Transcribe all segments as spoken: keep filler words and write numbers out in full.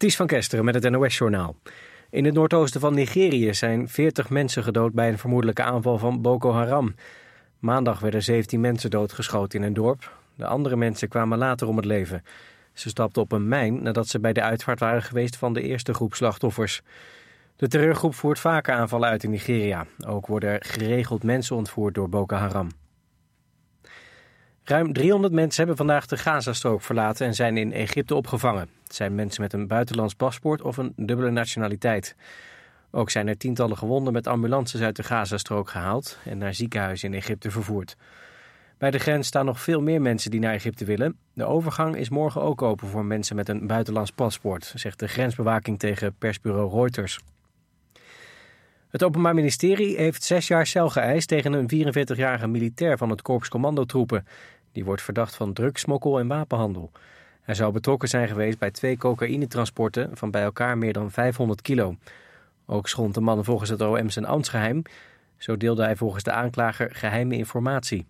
Ties van Kesteren met het N O S-journaal. In het noordoosten van Nigeria zijn veertig mensen gedood bij een vermoedelijke aanval van Boko Haram. Maandag werden zeventien mensen doodgeschoten in een dorp. De andere mensen kwamen later om het leven. Ze stapten op een mijn nadat ze bij de uitvaart waren geweest van de eerste groep slachtoffers. De terreurgroep voert vaker aanvallen uit in Nigeria. Ook worden er geregeld mensen ontvoerd door Boko Haram. Ruim driehonderd mensen hebben vandaag de Gazastrook verlaten en zijn in Egypte opgevangen. Het zijn mensen met een buitenlands paspoort of een dubbele nationaliteit. Ook zijn er tientallen gewonden met ambulances uit de Gazastrook gehaald en naar ziekenhuizen in Egypte vervoerd. Bij de grens staan nog veel meer mensen die naar Egypte willen. De overgang is morgen ook open voor mensen met een buitenlands paspoort, zegt de grensbewaking tegen persbureau Reuters. Het Openbaar Ministerie heeft zes jaar cel geëist tegen een vierenveertigjarige militair van het Korps Commandotroepen. Die wordt verdacht van drugssmokkel en wapenhandel. Hij zou betrokken zijn geweest bij twee cocaïnetransporten van bij elkaar meer dan vijfhonderd kilo. Ook schond de man volgens het O M zijn ambtsgeheim. Zo deelde hij volgens de aanklager geheime informatie.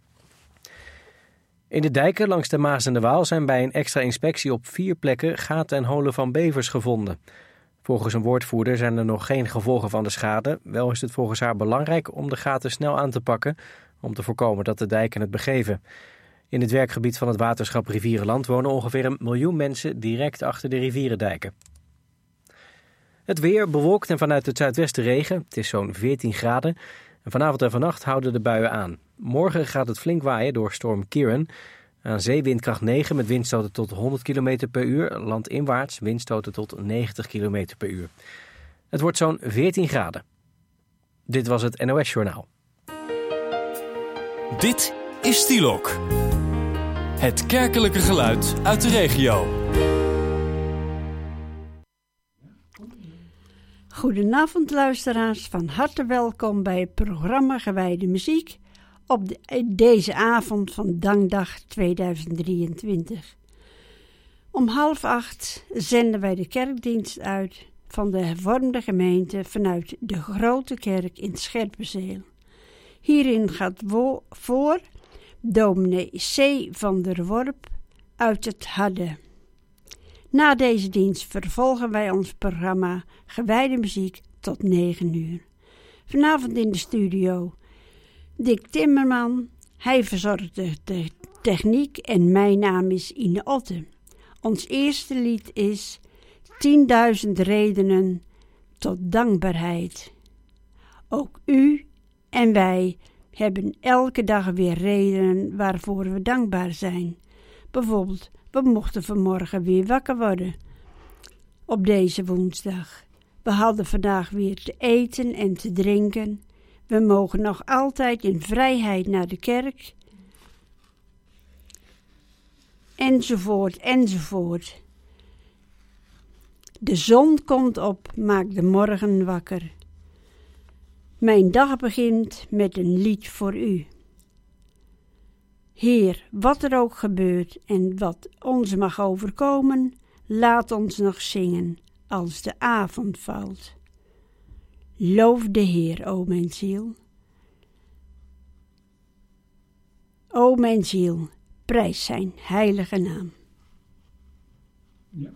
In de dijken langs de Maas en de Waal zijn bij een extra inspectie op vier plekken gaten en holen van bevers gevonden. Volgens een woordvoerder zijn er nog geen gevolgen van de schade. Wel is het volgens haar belangrijk om de gaten snel aan te pakken om te voorkomen dat de dijken het begeven. In het werkgebied van het waterschap Rivierenland wonen ongeveer een miljoen mensen direct achter de rivierendijken. Het weer bewolkt en vanuit het zuidwesten regen. Het is zo'n veertien graden. En vanavond en vannacht houden de buien aan. Morgen gaat het flink waaien door storm Kieran. Aan zee windkracht negen met windstoten tot honderd kilometer per uur. Landinwaarts windstoten tot negentig kilometer per uur. Het wordt zo'n veertien graden. Dit was het N O S-journaal. Dit is Stielok. Het kerkelijke geluid uit de regio. Goedenavond luisteraars, van harte welkom bij het programma Gewijde Muziek op de, deze avond van Dankdag tweeduizend drieëntwintig. Om half acht zenden wij de kerkdienst uit van de hervormde gemeente vanuit de Grote Kerk in Scherpenzeel. Hierin gaat wo- voor dominee C. van der Worp uit het Hadde. Na deze dienst vervolgen wij ons programma Gewijde Muziek tot negen uur. Vanavond in de studio Dick Timmerman. Hij verzorgt de techniek en mijn naam is Ine Otte. Ons eerste lied is tienduizend redenen tot dankbaarheid. Ook u en wij hebben elke dag weer redenen waarvoor we dankbaar zijn. Bijvoorbeeld, we mochten vanmorgen weer wakker worden op deze woensdag. We hadden vandaag weer te eten en te drinken. We mogen nog altijd in vrijheid naar de kerk. Enzovoort, enzovoort. De zon komt op, maakt de morgen wakker. Mijn dag begint met een lied voor u. Heer, wat er ook gebeurt en wat ons mag overkomen, laat ons nog zingen als de avond valt. Loof de Heer, o mijn ziel. O mijn ziel, prijs zijn heilige naam. Ja.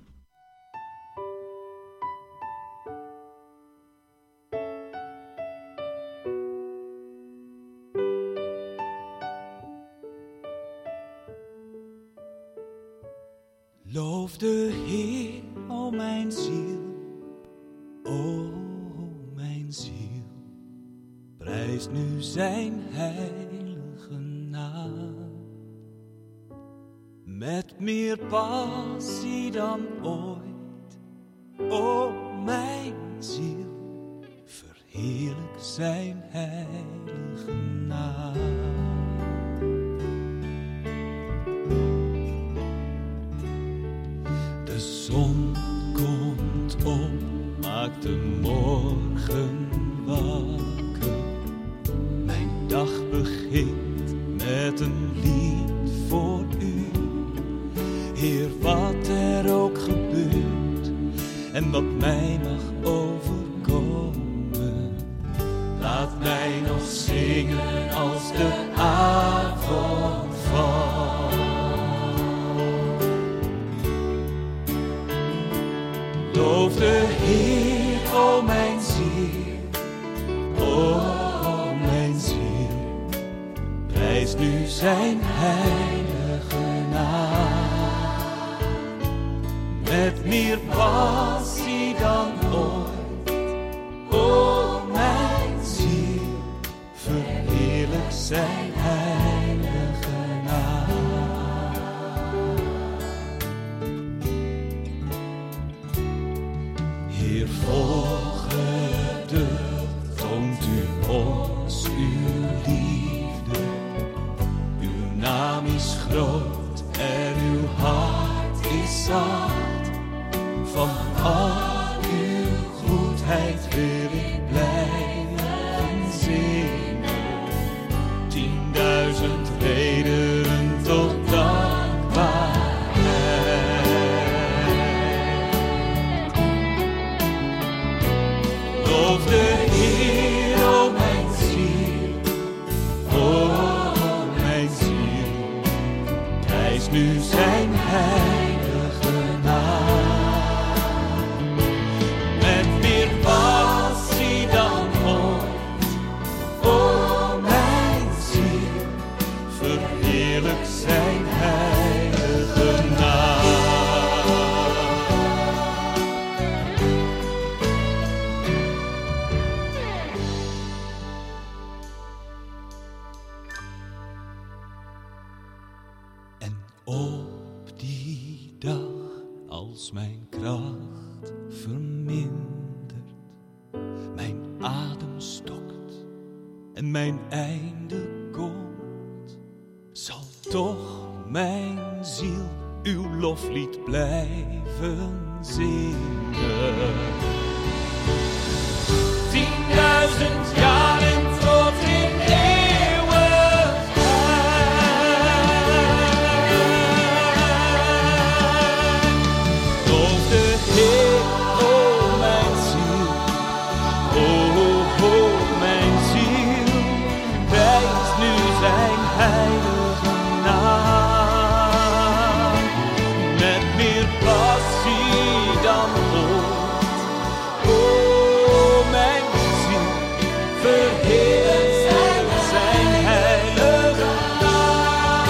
Loof de Heer, o mijn ziel, o mijn ziel, prijs nu zijn heilige naam. Met meer passie dan ooit, o mijn ziel, verheerlijk zijn heilige naam. De zon komt op, maakt de morgen wakker. Mijn dag begint met een lied voor u. Heer, wat er ook gebeurt en wat mij mag overkomen, laat mij nog zingen als de avond valt. Loof de Heer, o mijn ziel, o mijn ziel, prijs nu zijn heilige naam. Met meer passie dan ooit, o mijn ziel, verheerlijk zijn heilige naam. Heer, vol geduld toont u ons uw liefde. Uw naam is groot en uw hart is zacht. Van al uw goedheid wil ik blijven zingen. Tienduizend redenen tot dankbaarheid. Loof de Heer, o mijn ziel, o mijn ziel, prijs nu zijn heilige naam. Met meer passie dan ooit, o mijn ziel, verheerlijk zijn heilige naam. En op die dag, als mijn kracht vermindert, mijn adem stokt en mijn einde komt, zal toch mijn ziel uw loflied blijven zingen. Tienduizend jaren tot in eeuwigheid. Loof de Heer, o mijn ziel, o, o mijn ziel, prijs nu zijn heilige naam. Met meer passie dan ooit, o mijn ziel, verheerlijk zijn heilige naam.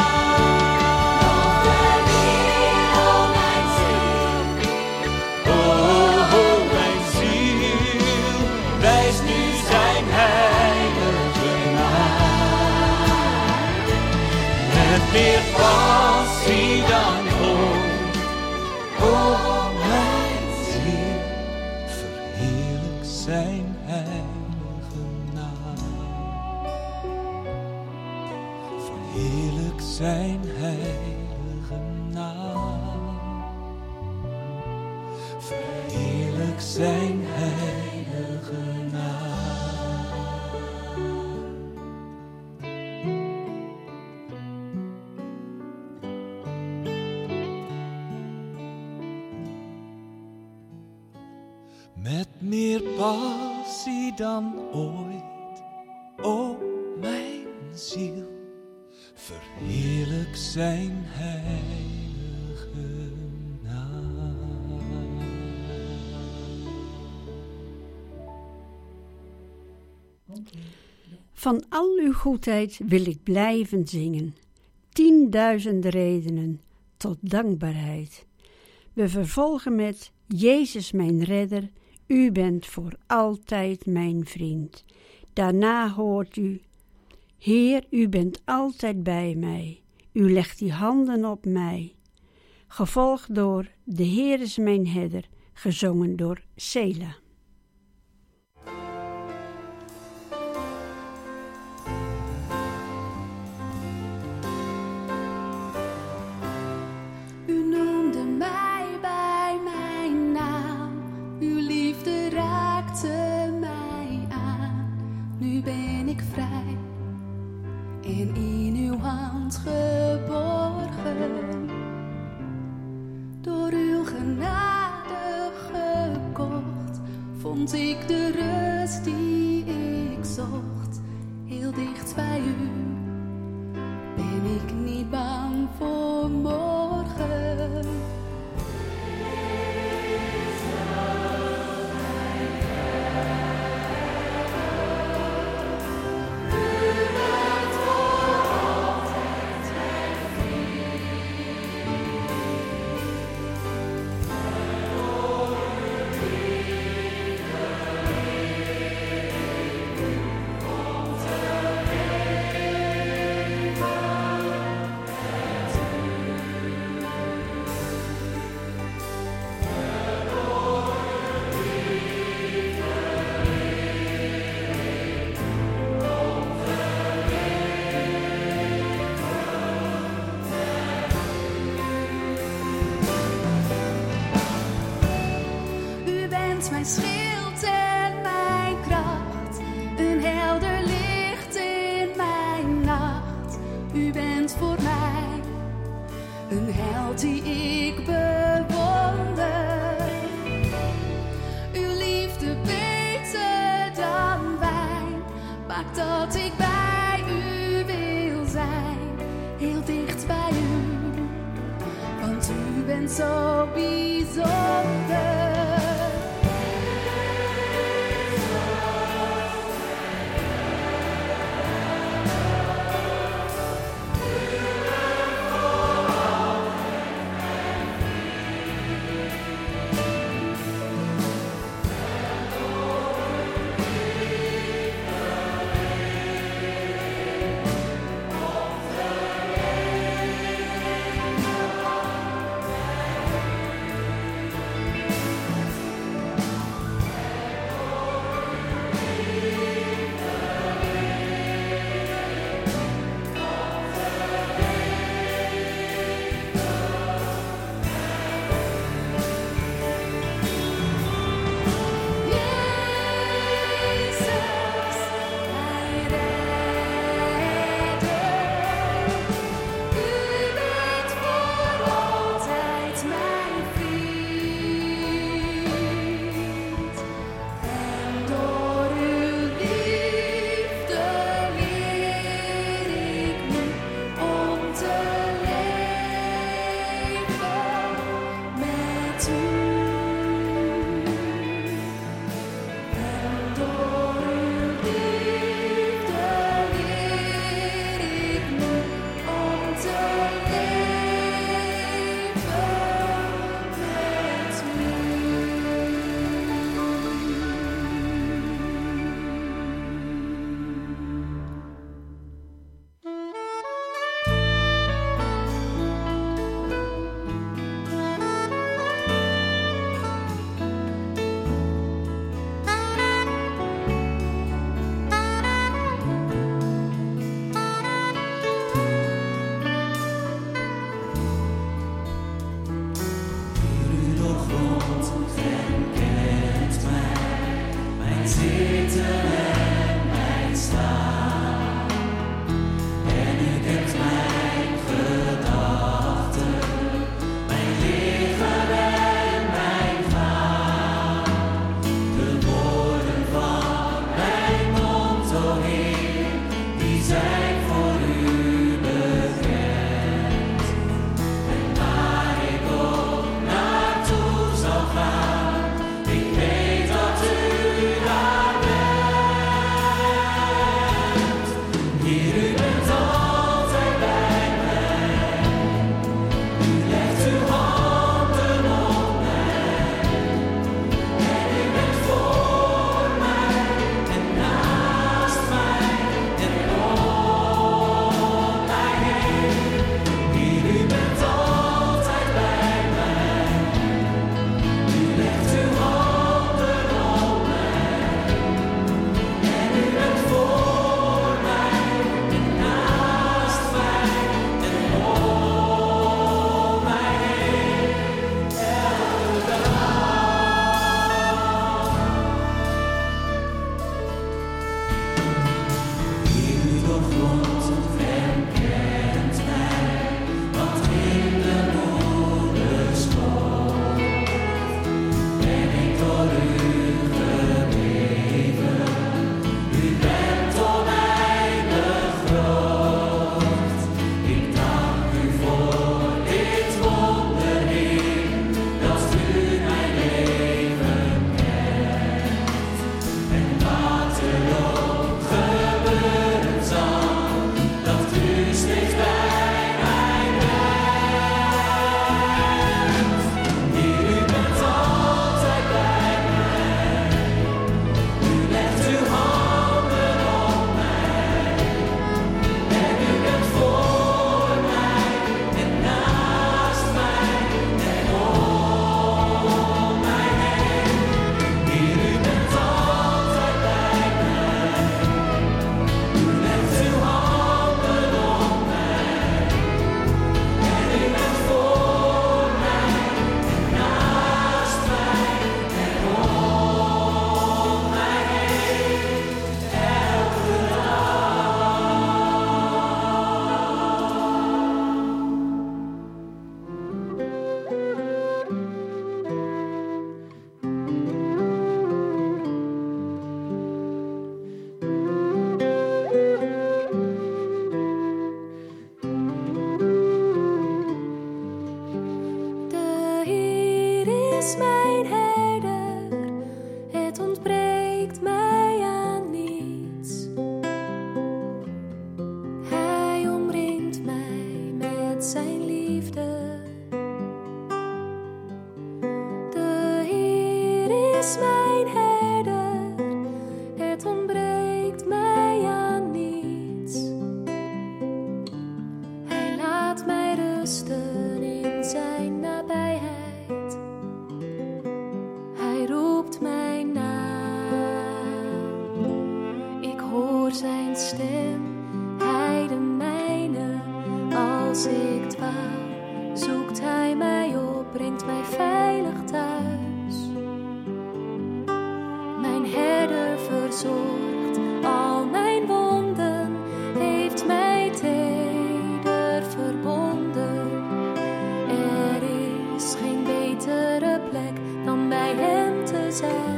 O, o mijn ziel, prijs nu zijn heilige naam. Met meer passie dan ooit, o mijn ziel, verheerlijk zijn heilige naam. Verheerlijk zijn heilige naam. Verheerlijk zijn heilige naam. Met meer passie dan ooit, o mijn ziel, verheerlijk zijn heilige naam. Van al uw goedheid wil ik blijven zingen. Tienduizend redenen tot dankbaarheid. We vervolgen met Jezus mijn redder, u bent voor altijd mijn vriend. Daarna hoort u, Heer, u bent altijd bij mij. U legt uw handen op mij. Gevolgd door De Heer is mijn herder, gezongen door Sela. U noemde mij bij mijn naam, uw liefde raakte mij aan. Nu ben ik vrij en in uw hand geborgen. Door uw genade gekocht, vond ik de rust die ik zocht. Heel dicht bij u ben ik niet bang voor morgen. bent mijn schild en mijn kracht, een helder licht in mijn nacht. U bent voor mij een held die ik bewonder. Uw liefde beter dan wijn maakt dat ik bij u wil zijn, heel dicht bij u, want u bent zo bijzonder. is mijn herder, het ontbreekt mij aan niets. Hij laat mij rusten in zijn nabijheid. Hij roept mij naam. Ik hoor zijn stem, hij de mijne. Als ik dwaal, zoekt hij mij op, brengt mij veilig thuis. Mijn herder verzorgt al mijn wonden, heeft mij teder verbonden. Er is geen betere plek dan bij hem te zijn.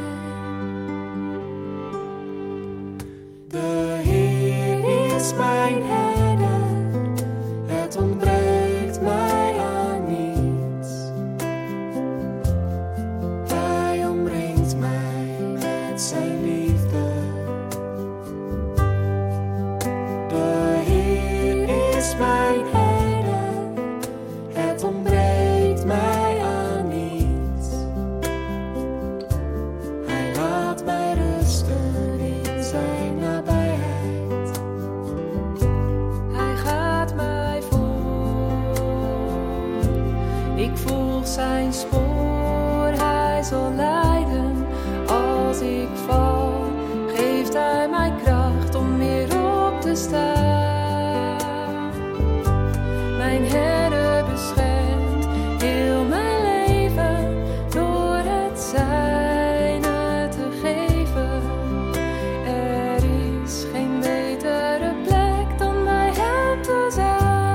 De Heer is mijn herder, het ontbreekt mij aan niets. Hij omringt mij met zijn liefde. De Heer is mijn herder, het ontbreekt mij aan niets. Hij laat mij rusten in zijn nabijheid. Hij gaat mij voor. Ik volg zijn spoor, hij zal leiden. Als ik val, geeft hij mij kracht om weer op te staan. Mijn herder beschermt heel mijn leven door het zijne te geven. Er is geen betere plek dan bij hem te zijn.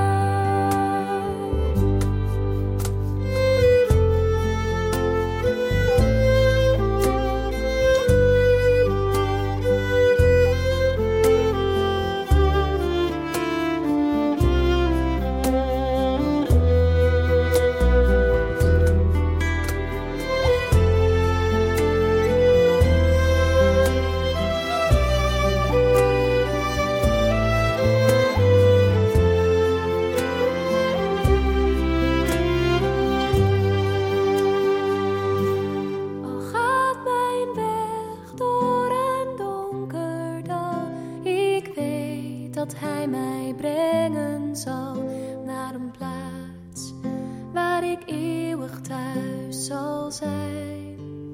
Al gaat mijn weg door een donker dal, ik weet dat hij mij brengen zal naar een plaats waar ik eeuwig thuis zal zijn.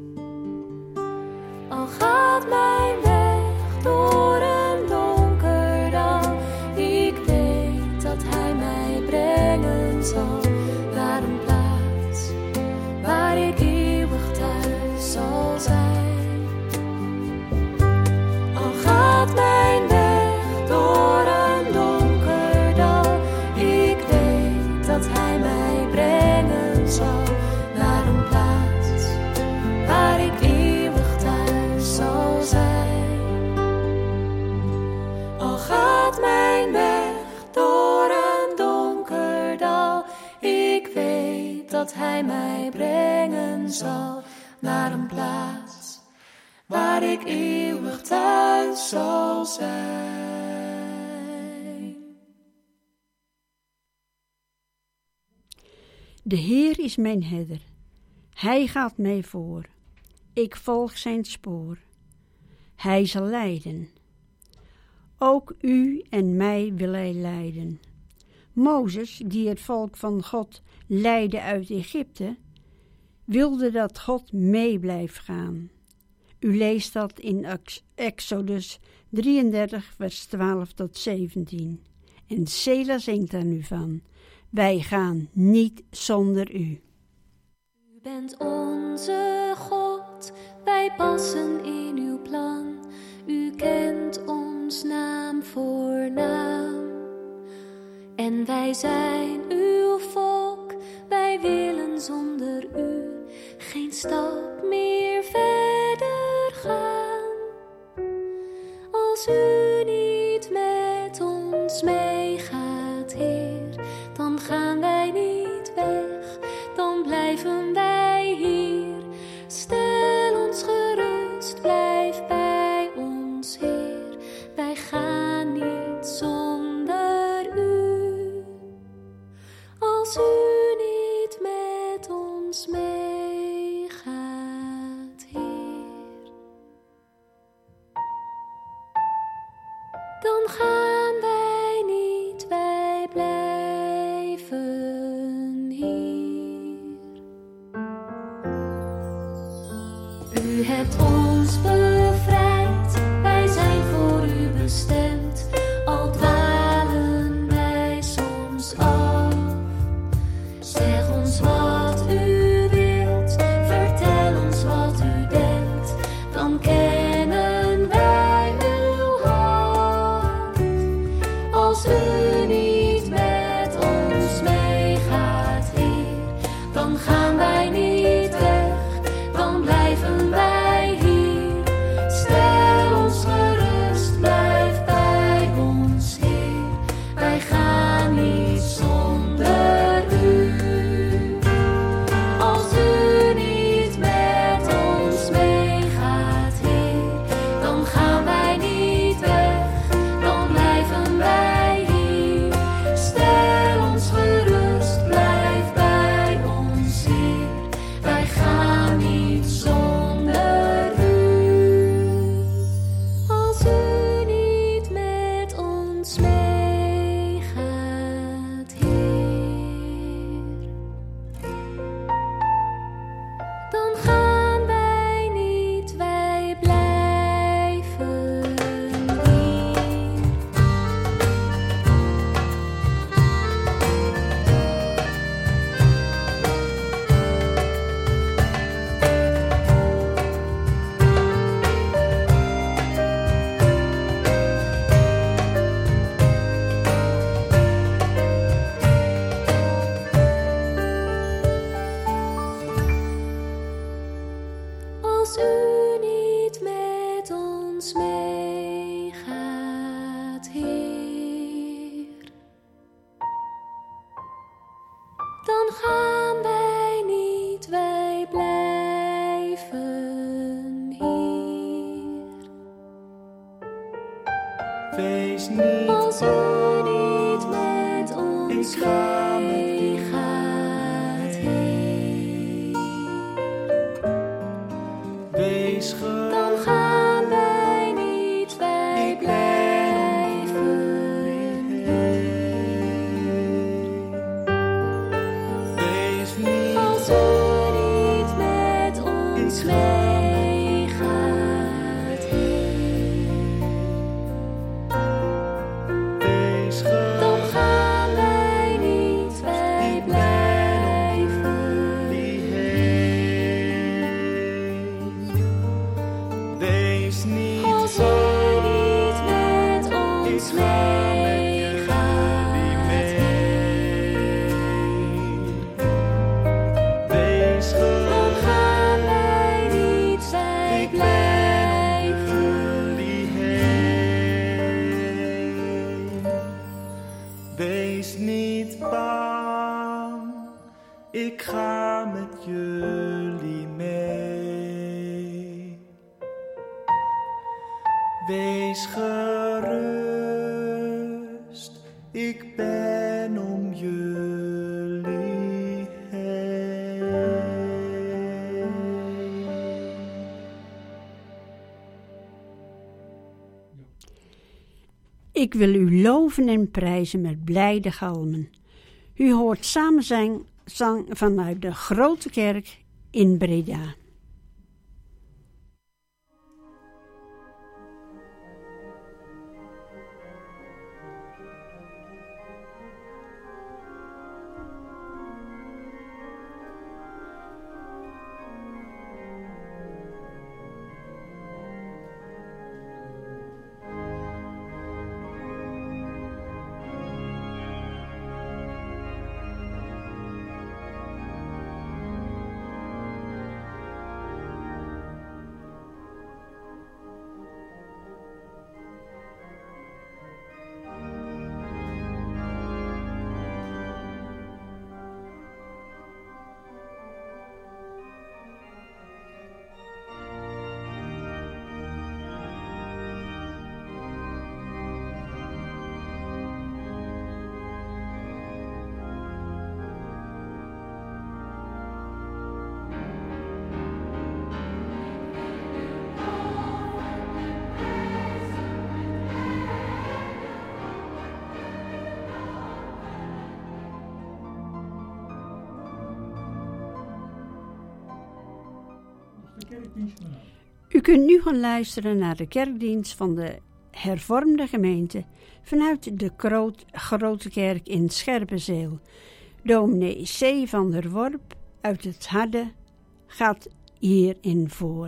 Al gaat mijn weg door een donker dal, ik weet dat hij mij brengen zal naar een plaats waar ik eeuwig thuis zal zijn. Al gaat mijn weg door een donker dal, ik weet dat hij mij brengen zal naar een plaats waar ik eeuwig thuis zal zijn. Al gaat mijn weg door een donker dal, ik weet dat hij mij brengen zal naar een plaats waar ik eeuwig thuis zal zijn. De Heer is mijn herder. Hij gaat mij voor. Ik volg zijn spoor. Hij zal leiden. Ook u en mij wil hij leiden. Mozes, die het volk van God leidde uit Egypte, wilde dat God mee blijft gaan. U leest dat in Exodus drieëndertig, vers twaalf tot zeventien. En Sela zingt daar nu van: wij gaan niet zonder u. U bent onze God, wij passen in uw plan. U kent ons naam voor naam. En wij zijn uw volk, wij willen zonder u geen stap meer verder gaan. Als u niet met ons meegaat, Heer, dan gaan wij niet weg, dan blijven wij hier. Stel ons gerust, blijf bij ons, Heer, wij gaan niet zonder u. Als u niet met ons meegaat, Heer. U hebt ons bevrijd, wij zijn voor u bestemd, al dwalen wij soms af. Zeg ons wat u wilt, vertel ons wat u denkt, dan kennen wij uw hart. Als u niet met ons meegaat, Heer, dan gaan wij niet weg, dan blijven wij hier. Stel ons gerust, blijf bij ons, Heer, wij gaan niet zonder u. Als u niet met ons meegaat, Heer, dan gaan wij niet weg, dan blijven wij hier. Stel ons gerust, blijf bij ons, Heer, wij gaan niet zonder u. Als u niet met ons meegaat, Heer, dan gaan wij niet, wij blijven hier. Als u niet met ons meegaat, Heer, dan gaan wij niet, wij blijven hier. Wees niet Als u bang, niet met ons ik ga met u meegaat, Heer, wees dan gerust, gaan wij niet, wij ik ben blijven hier. Wees niet Als u niet met ons meegaat, Heer, wees dan gerust, gaan wij niet, wij blijven hierheen. Wees niet Als u bang, niet met ik ons ga met jullie meegaat, mee. Wees dan gerust, gaan wij niet, wij ik ben blijven jullie heen. Wees niet bang, ik ga met jullie mee. Wees gerust, ik ben om jullie heen. Ik wil u loven en prijzen met blijde galmen. U hoort samenzang zang vanuit de Grote Kerk in Breda. U kunt nu gaan luisteren naar de kerkdienst van de hervormde gemeente vanuit de Groot, Grote Kerk in Scherpenzeel. Dominee C. van der Worp uit het Harde gaat hierin voor.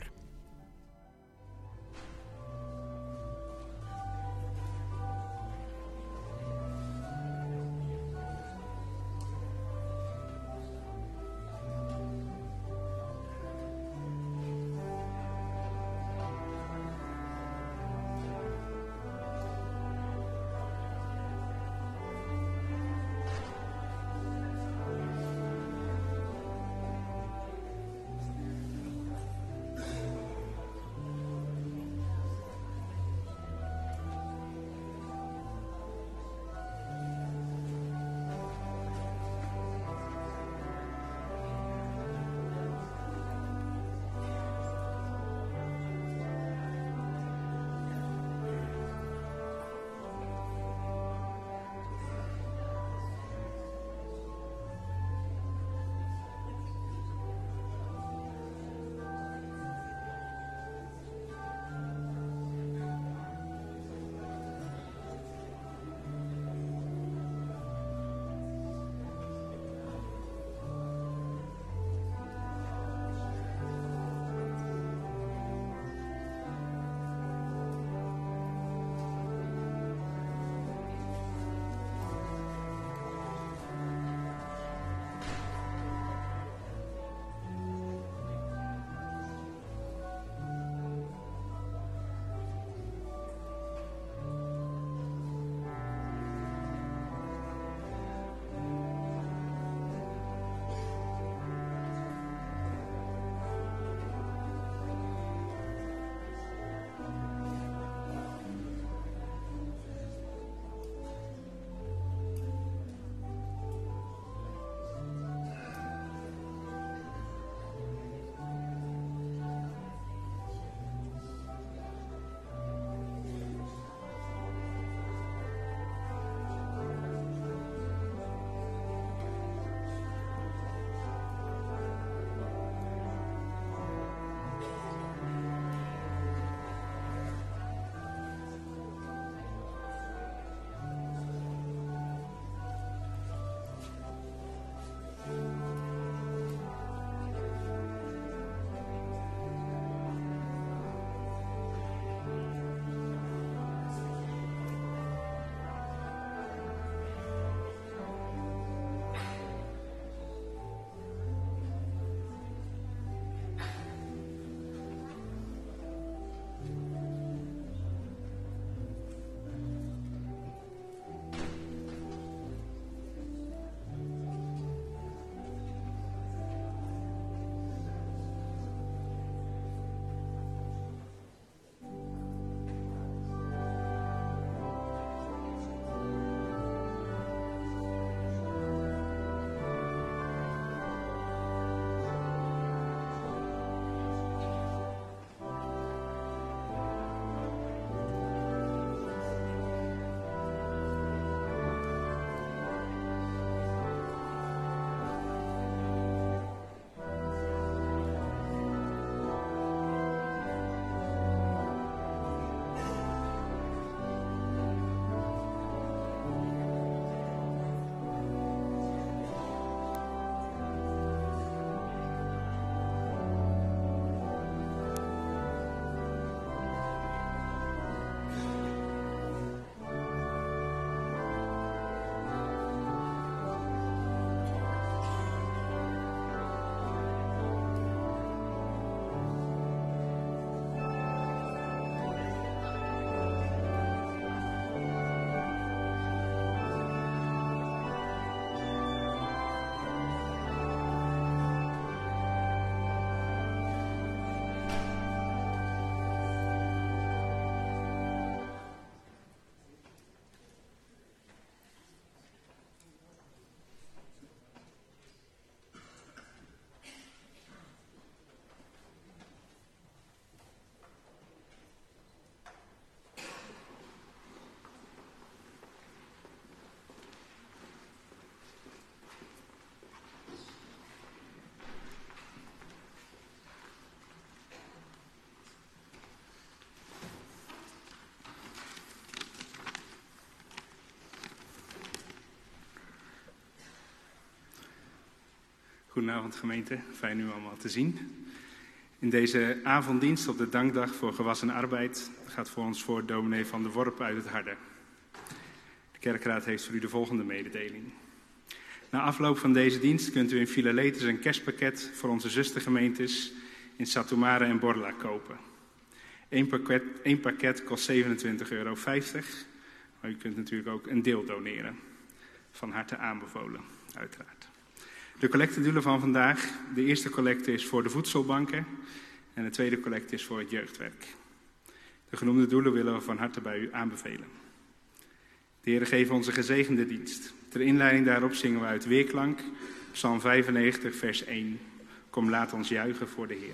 Goedenavond gemeente, fijn u allemaal te zien. In deze avonddienst op de dankdag voor gewassen arbeid gaat voor ons voor dominee Van der Worp uit het Harde. De kerkraad heeft voor u de volgende mededeling. Na afloop van deze dienst kunt u in Philalethes een kerstpakket voor onze zustergemeentes in Satu Mare en Borla kopen. Eén pakket, één pakket kost zevenentwintig euro vijftig, maar u kunt natuurlijk ook een deel doneren. Van harte aanbevolen, uiteraard. De collectedoelen van vandaag. De eerste collecte is voor de voedselbanken en de tweede collecte is voor het jeugdwerk. De genoemde doelen willen we van harte bij u aanbevelen. De Heere geven onze gezegende dienst. Ter inleiding daarop zingen we uit Weerklank, Psalm vijfennegentig, vers één. Kom, laat ons juichen voor de Heer.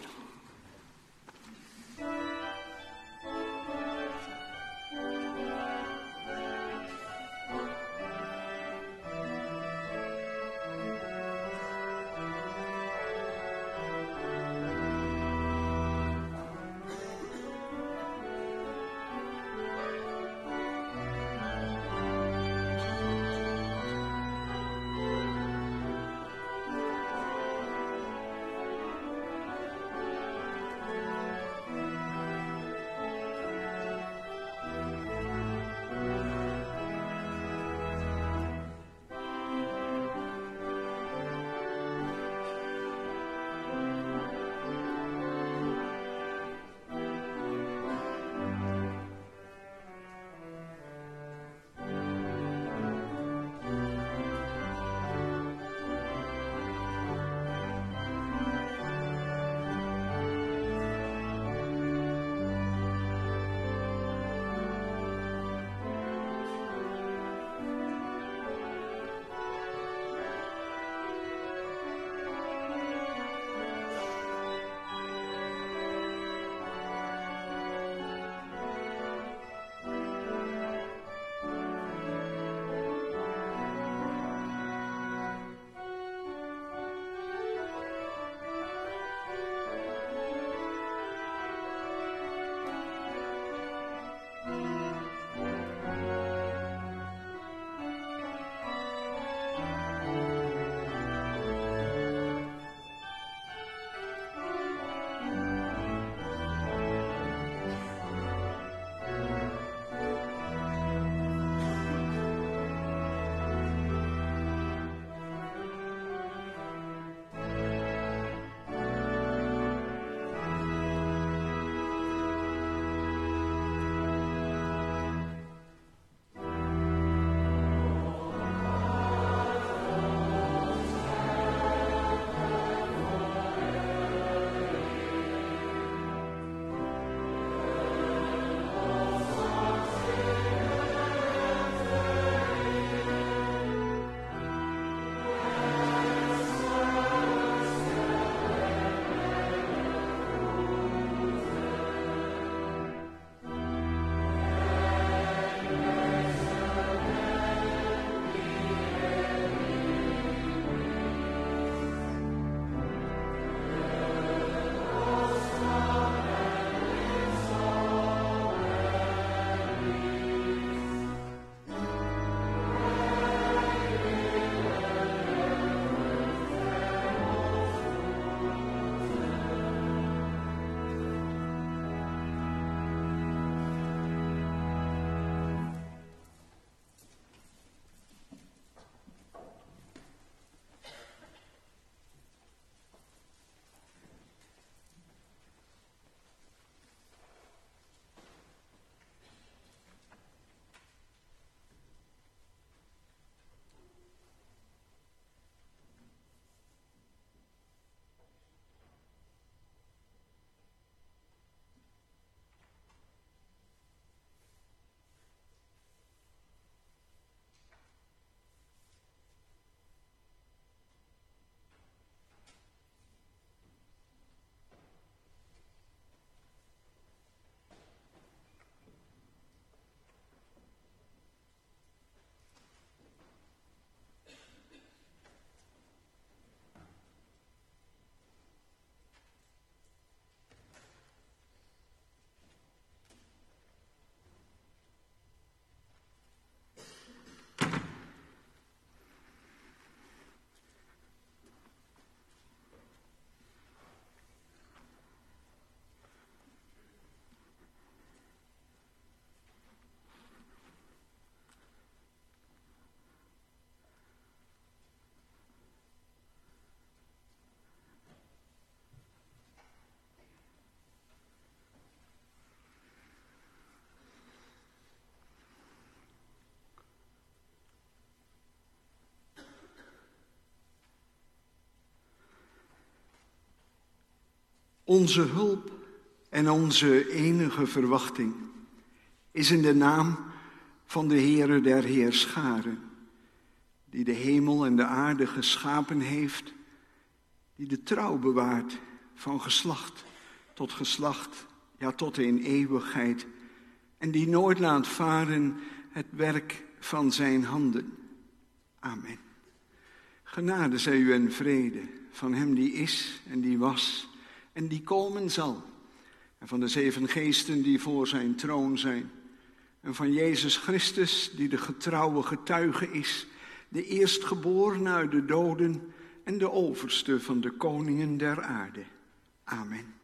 Onze hulp en onze enige verwachting is in de naam van de Heere der Heerscharen, die de hemel en de aarde geschapen heeft, die de trouw bewaart van geslacht tot geslacht, ja tot in eeuwigheid, en die nooit laat varen het werk van zijn handen. Amen. Genade zij u en vrede van hem die is en die was en die komen zal, en van de zeven geesten die voor zijn troon zijn, en van Jezus Christus die de getrouwe getuige is, de eerstgeborene uit de doden en de overste van de koningen der aarde. Amen.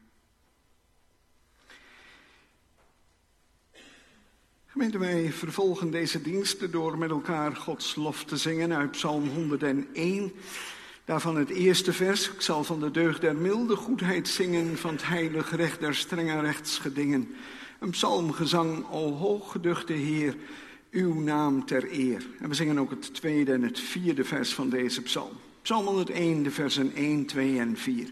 Gemeente, wij vervolgen deze diensten door met elkaar Gods lof te zingen uit Psalm honderdéén. Daarvan het eerste vers: ik zal van de deugd der milde goedheid zingen, van het heilig recht der strenge rechtsgedingen. Een psalmgezang, o hooggeduchte Heer, uw naam ter eer. En we zingen ook het tweede en het vierde vers van deze psalm. Psalm honderdéén, de versen één, twee en vier.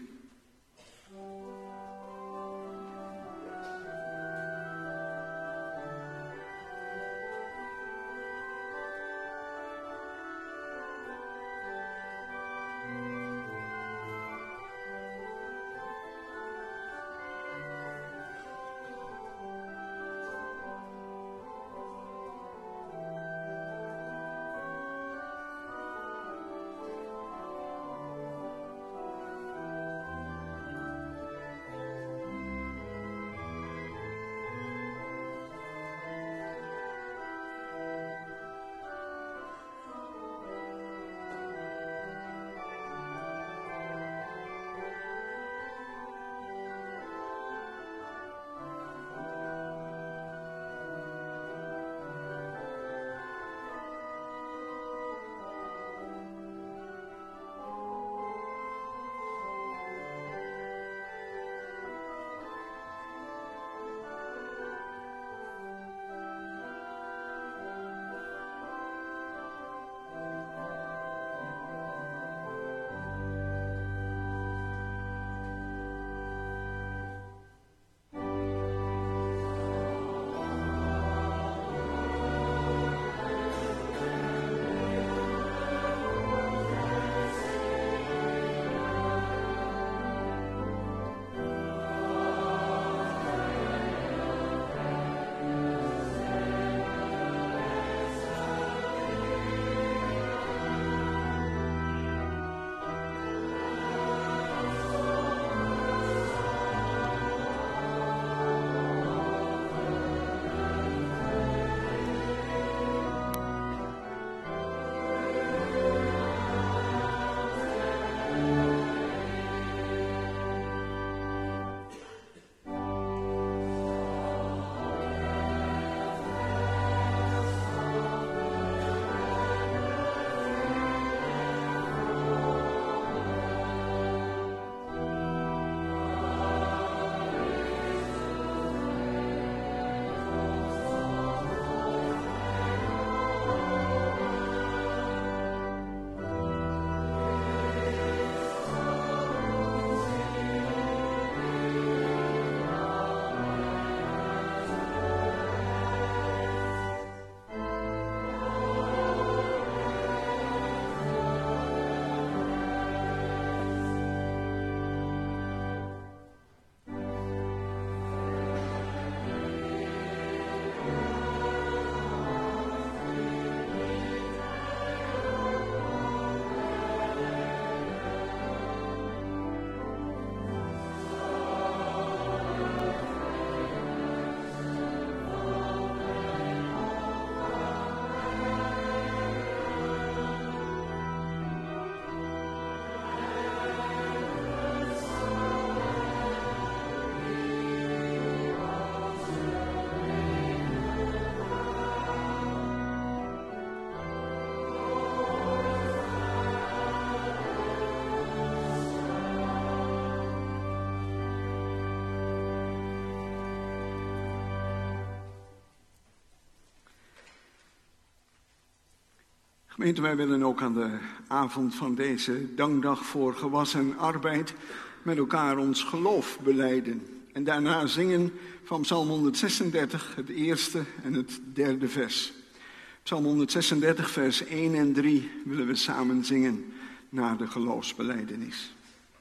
Gemeente, wij willen ook aan de avond van deze dankdag voor gewassen arbeid met elkaar ons geloof belijden. En daarna zingen van Psalm honderdzesendertig, het eerste en het derde vers. Psalm honderdzesendertig, vers één en drie willen we samen zingen na de geloofsbelijdenis.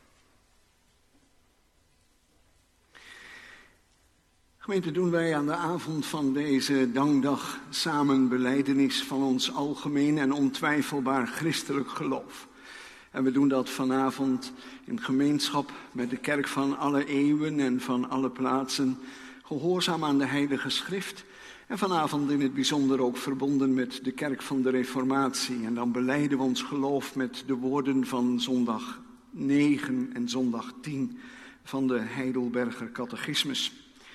Gemeente, doen wij aan de avond van deze dankdag samen belijdenis van ons algemeen en ontwijfelbaar christelijk geloof. En we doen dat vanavond in gemeenschap met de kerk van alle eeuwen en van alle plaatsen, gehoorzaam aan de Heilige Schrift. En vanavond in het bijzonder ook verbonden met de kerk van de Reformatie. En dan belijden we ons geloof met de woorden van zondag negen en zondag tien van de Heidelberger Catechismus.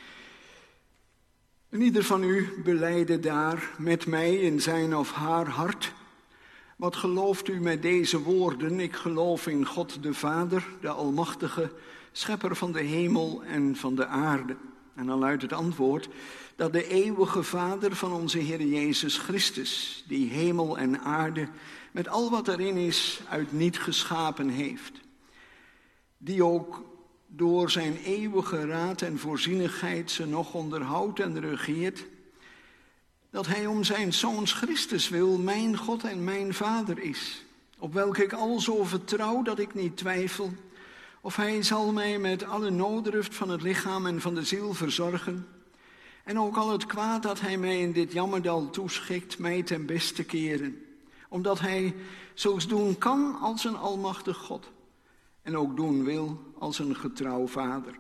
En ieder van u belijde daar met mij in zijn of haar hart. Wat gelooft u met deze woorden? Ik geloof in God de Vader, de Almachtige, schepper van de hemel en van de aarde. En dan luidt het antwoord dat de eeuwige Vader van onze Heer Jezus Christus, die hemel en aarde met al wat erin is, uit niet geschapen heeft. Die ook door zijn eeuwige raad en voorzienigheid ze nog onderhoudt en regeert. Dat hij om zijn Zoons Christus wil mijn God en mijn Vader is. Op welke ik alzo vertrouw dat ik niet twijfel. Of hij zal mij met alle nooddruft van het lichaam en van de ziel verzorgen. En ook al het kwaad dat hij mij in dit jammerdal toeschikt, mij ten beste keren. Omdat hij zulks doen kan als een almachtig God. En ook doen wil als een getrouw vader.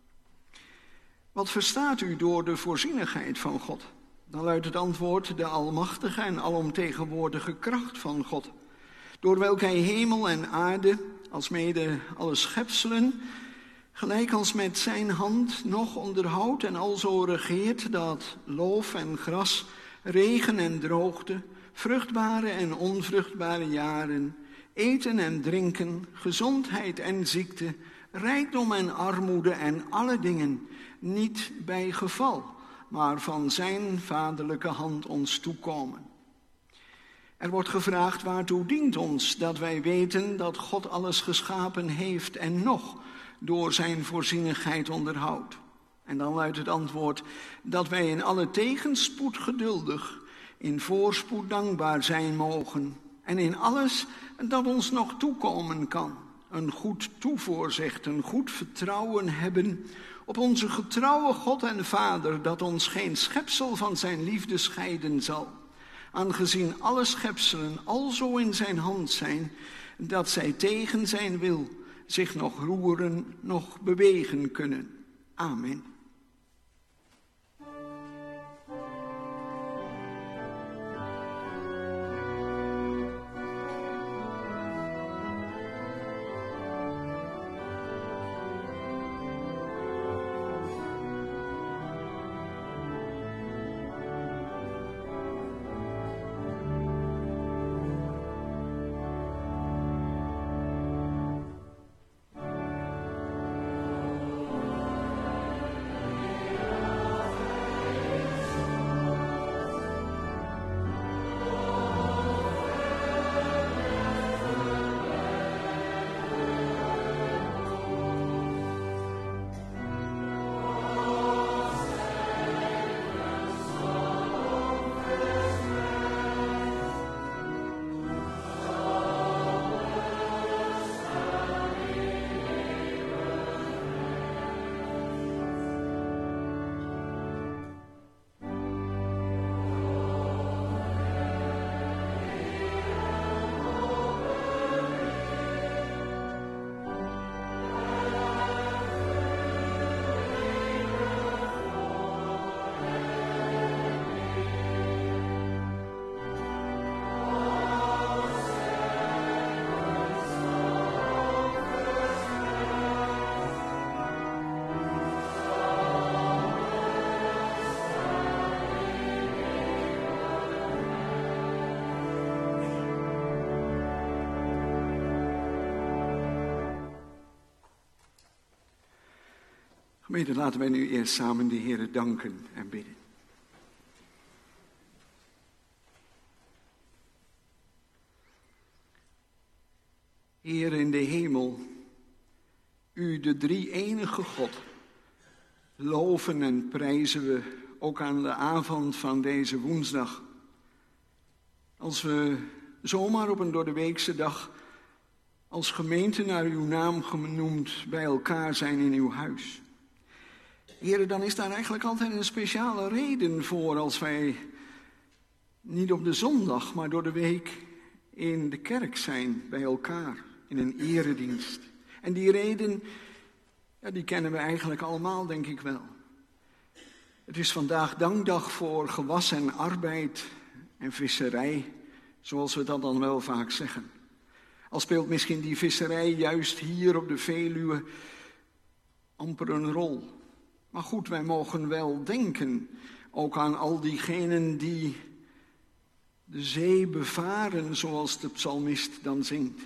Wat verstaat u door de voorzienigheid van God? Dan luidt het antwoord de almachtige en alomtegenwoordige kracht van God. Door welke hij hemel en aarde, alsmede alle schepselen, gelijk als met zijn hand nog onderhoudt en alzo regeert dat loof en gras, regen en droogte, vruchtbare en onvruchtbare jaren, eten en drinken, gezondheid en ziekte, rijkdom en armoede en alle dingen, niet bij geval, maar van zijn vaderlijke hand ons toekomen. Er wordt gevraagd waartoe dient ons dat wij weten dat God alles geschapen heeft en nog door zijn voorzienigheid onderhoudt. En dan luidt het antwoord dat wij in alle tegenspoed geduldig, in voorspoed dankbaar zijn mogen en in alles dat ons nog toekomen kan. Een goed toevoorzicht, een goed vertrouwen hebben op onze getrouwe God en Vader, dat ons geen schepsel van zijn liefde scheiden zal. Aangezien alle schepselen alzo in zijn hand zijn, dat zij tegen zijn wil zich nog roeren, nog bewegen kunnen. Amen. Gemeente, laten wij nu eerst samen de Heere danken en bidden. Heer in de hemel, u, de drie-enige God, loven en prijzen we ook aan de avond van deze woensdag. Als we zomaar op een doordeweekse dag als gemeente naar uw naam genoemd bij elkaar zijn in uw huis. Heren, dan is daar eigenlijk altijd een speciale reden voor als wij niet op de zondag, maar door de week in de kerk zijn bij elkaar in een eredienst. En die reden, ja, die kennen we eigenlijk allemaal, denk ik wel. Het is vandaag dankdag voor gewas en arbeid en visserij, zoals we dat dan wel vaak zeggen. Al speelt misschien die visserij juist hier op de Veluwe amper een rol. Maar goed, wij mogen wel denken ook aan al diegenen die de zee bevaren, zoals de psalmist dan zingt.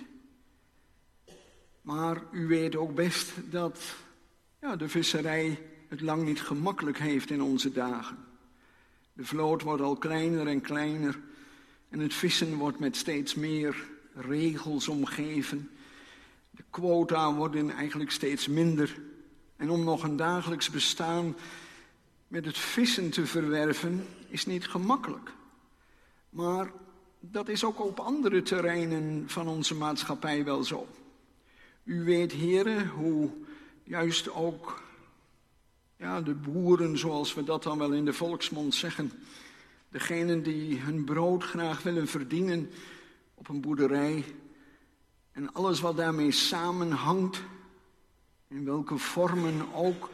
Maar u weet ook best dat ja, de visserij het lang niet gemakkelijk heeft in onze dagen. De vloot wordt al kleiner en kleiner en het vissen wordt met steeds meer regels omgeven. De quota worden eigenlijk steeds minder. En om nog een dagelijks bestaan met het vissen te verwerven is niet gemakkelijk. Maar dat is ook op andere terreinen van onze maatschappij wel zo. U weet, heren, hoe juist ook ja, de boeren, zoals we dat dan wel in de volksmond zeggen, degenen die hun brood graag willen verdienen op een boerderij en alles wat daarmee samenhangt, in welke vormen ook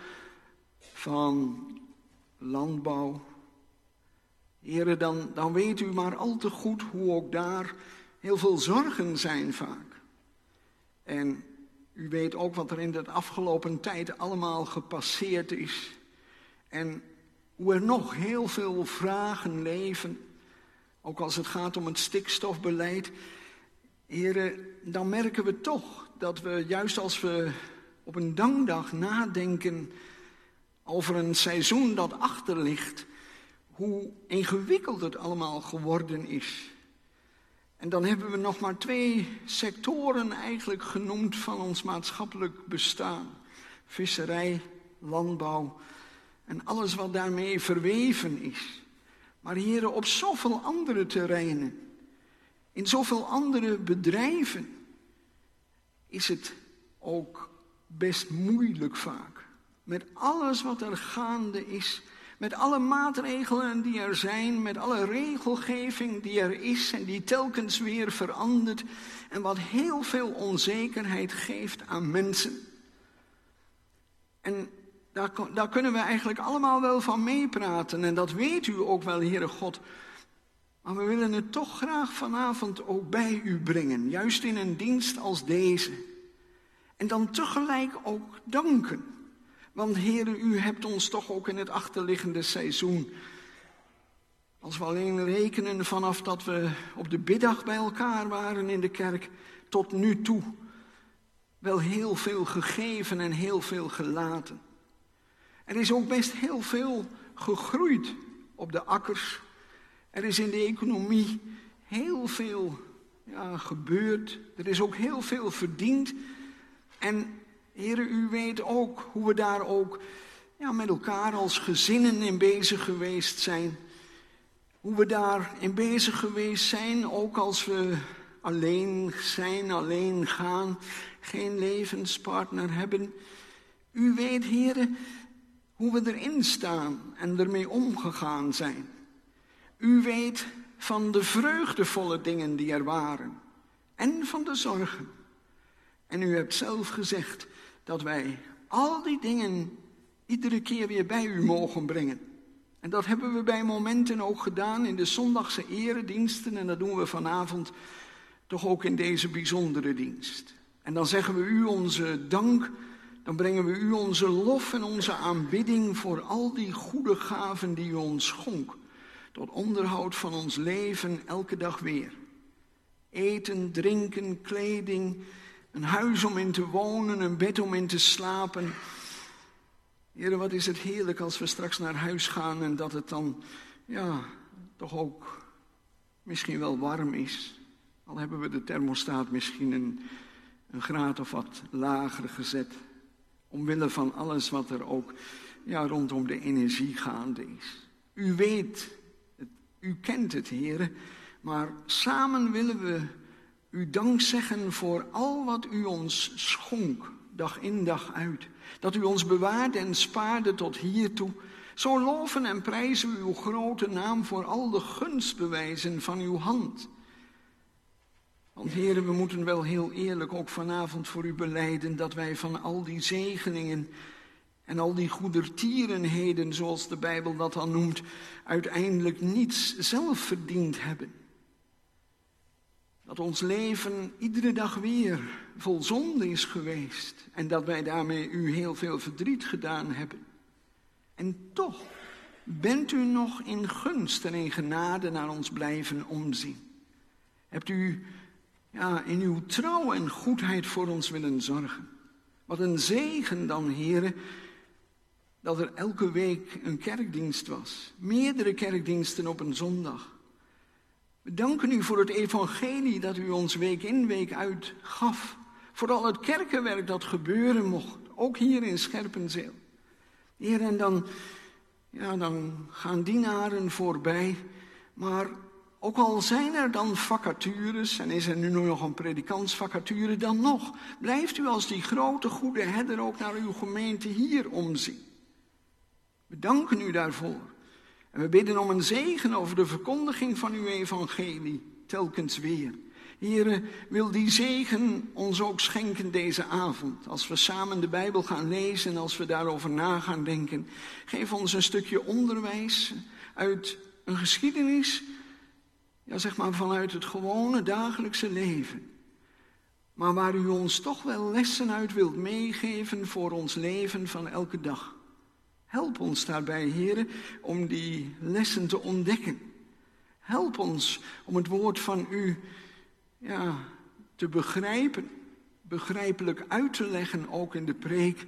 van landbouw. Heren, dan, dan weet u maar al te goed hoe ook daar heel veel zorgen zijn vaak. En u weet ook wat er in de afgelopen tijd allemaal gepasseerd is. En hoe er nog heel veel vragen leven, ook als het gaat om het stikstofbeleid. Heren, dan merken we toch dat we, juist als we op een dankdag nadenken over een seizoen dat achter ligt, hoe ingewikkeld het allemaal geworden is. En dan hebben we nog maar twee sectoren eigenlijk genoemd van ons maatschappelijk bestaan. Visserij, landbouw en alles wat daarmee verweven is. Maar heren, op zoveel andere terreinen, in zoveel andere bedrijven, is het ook best moeilijk vaak. Met alles wat er gaande is, met alle maatregelen die er zijn, met alle regelgeving die er is en die telkens weer verandert en wat heel veel onzekerheid geeft aan mensen. En daar, daar kunnen we eigenlijk allemaal wel van meepraten en dat weet u ook wel, Heere God. Maar we willen het toch graag vanavond ook bij u brengen, juist in een dienst als deze. En dan tegelijk ook danken. Want Heere, u hebt ons toch ook in het achterliggende seizoen, als we alleen rekenen vanaf dat we op de biddag bij elkaar waren in de kerk, tot nu toe, wel heel veel gegeven en heel veel gelaten. Er is ook best heel veel gegroeid op de akkers. Er is in de economie heel veel ja, gebeurd. Er is ook heel veel verdiend. En Heere, u weet ook hoe we daar ook ja, met elkaar als gezinnen in bezig geweest zijn. Hoe we daar in bezig geweest zijn, ook als we alleen zijn, alleen gaan, geen levenspartner hebben. U weet, Heere, hoe we erin staan en ermee omgegaan zijn. U weet van de vreugdevolle dingen die er waren en van de zorgen. En u hebt zelf gezegd dat wij al die dingen iedere keer weer bij u mogen brengen. En dat hebben we bij momenten ook gedaan in de zondagse erediensten. En dat doen we vanavond toch ook in deze bijzondere dienst. En dan zeggen we u onze dank, dan brengen we u onze lof en onze aanbidding voor al die goede gaven die u ons schonk. Tot onderhoud van ons leven elke dag weer. Eten, drinken, kleding, een huis om in te wonen, een bed om in te slapen. Heere, wat is het heerlijk als we straks naar huis gaan en dat het dan, ja, toch ook misschien wel warm is. Al hebben we de thermostaat misschien een, een graad of wat lager gezet. Omwille van alles wat er ook ja, rondom de energie gaande is. U weet, het, u kent het, Heere, maar samen willen we u dank zeggen voor al wat u ons schonk, dag in dag uit. Dat u ons bewaarde en spaarde tot hiertoe. Zo loven en prijzen we uw grote naam voor al de gunstbewijzen van uw hand. Want Heere, we moeten wel heel eerlijk ook vanavond voor u belijden dat wij van al die zegeningen en al die goedertierenheden, zoals de Bijbel dat dan noemt, uiteindelijk niets zelf verdiend hebben. Dat ons leven iedere dag weer vol zonde is geweest en dat wij daarmee u heel veel verdriet gedaan hebben. En toch bent u nog in gunst en in genade naar ons blijven omzien. Hebt u ja, in uw trouw en goedheid voor ons willen zorgen. Wat een zegen dan, Heere, dat er elke week een kerkdienst was. Meerdere kerkdiensten op een zondag. We danken u voor het evangelie dat u ons week in week uit gaf. Voor al het kerkenwerk dat gebeuren mocht, ook hier in Scherpenzeel. Heer, en dan, ja, dan gaan dienaren voorbij, maar ook al zijn er dan vacatures, en is er nu nog een predikantsvacature, dan nog blijft u als die grote goede herder ook naar uw gemeente hier omzien. We danken u daarvoor. En we bidden om een zegen over de verkondiging van uw evangelie, telkens weer. Heere, wil die zegen ons ook schenken deze avond. Als we samen de Bijbel gaan lezen en als we daarover na gaan denken. Geef ons een stukje onderwijs uit een geschiedenis, ja, zeg maar vanuit het gewone dagelijkse leven. Maar waar u ons toch wel lessen uit wilt meegeven voor ons leven van elke dag. Help ons daarbij, Heere, om die lessen te ontdekken. Help ons om het woord van u ja, te begrijpen, begrijpelijk uit te leggen, ook in de preek.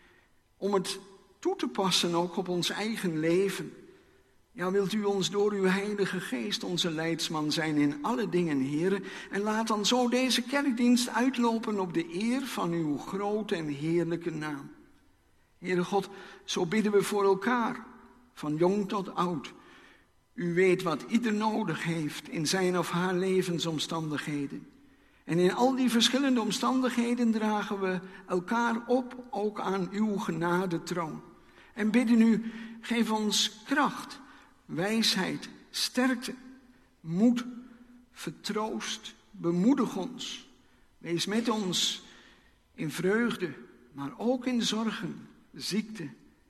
Om het toe te passen ook op ons eigen leven. Ja, wilt u ons door uw Heilige Geest onze leidsman zijn in alle dingen, Heere. En laat dan zo deze kerkdienst uitlopen op de eer van uw grote en heerlijke naam. Heere God, zo bidden we voor elkaar, van jong tot oud. U weet wat ieder nodig heeft in zijn of haar levensomstandigheden. En in al die verschillende omstandigheden dragen we elkaar op, ook aan uw genadetroon. En bidden u, geef ons kracht, wijsheid, sterkte, moed, vertroost, bemoedig ons. Wees met ons in vreugde, maar ook in zorgen, ziekte,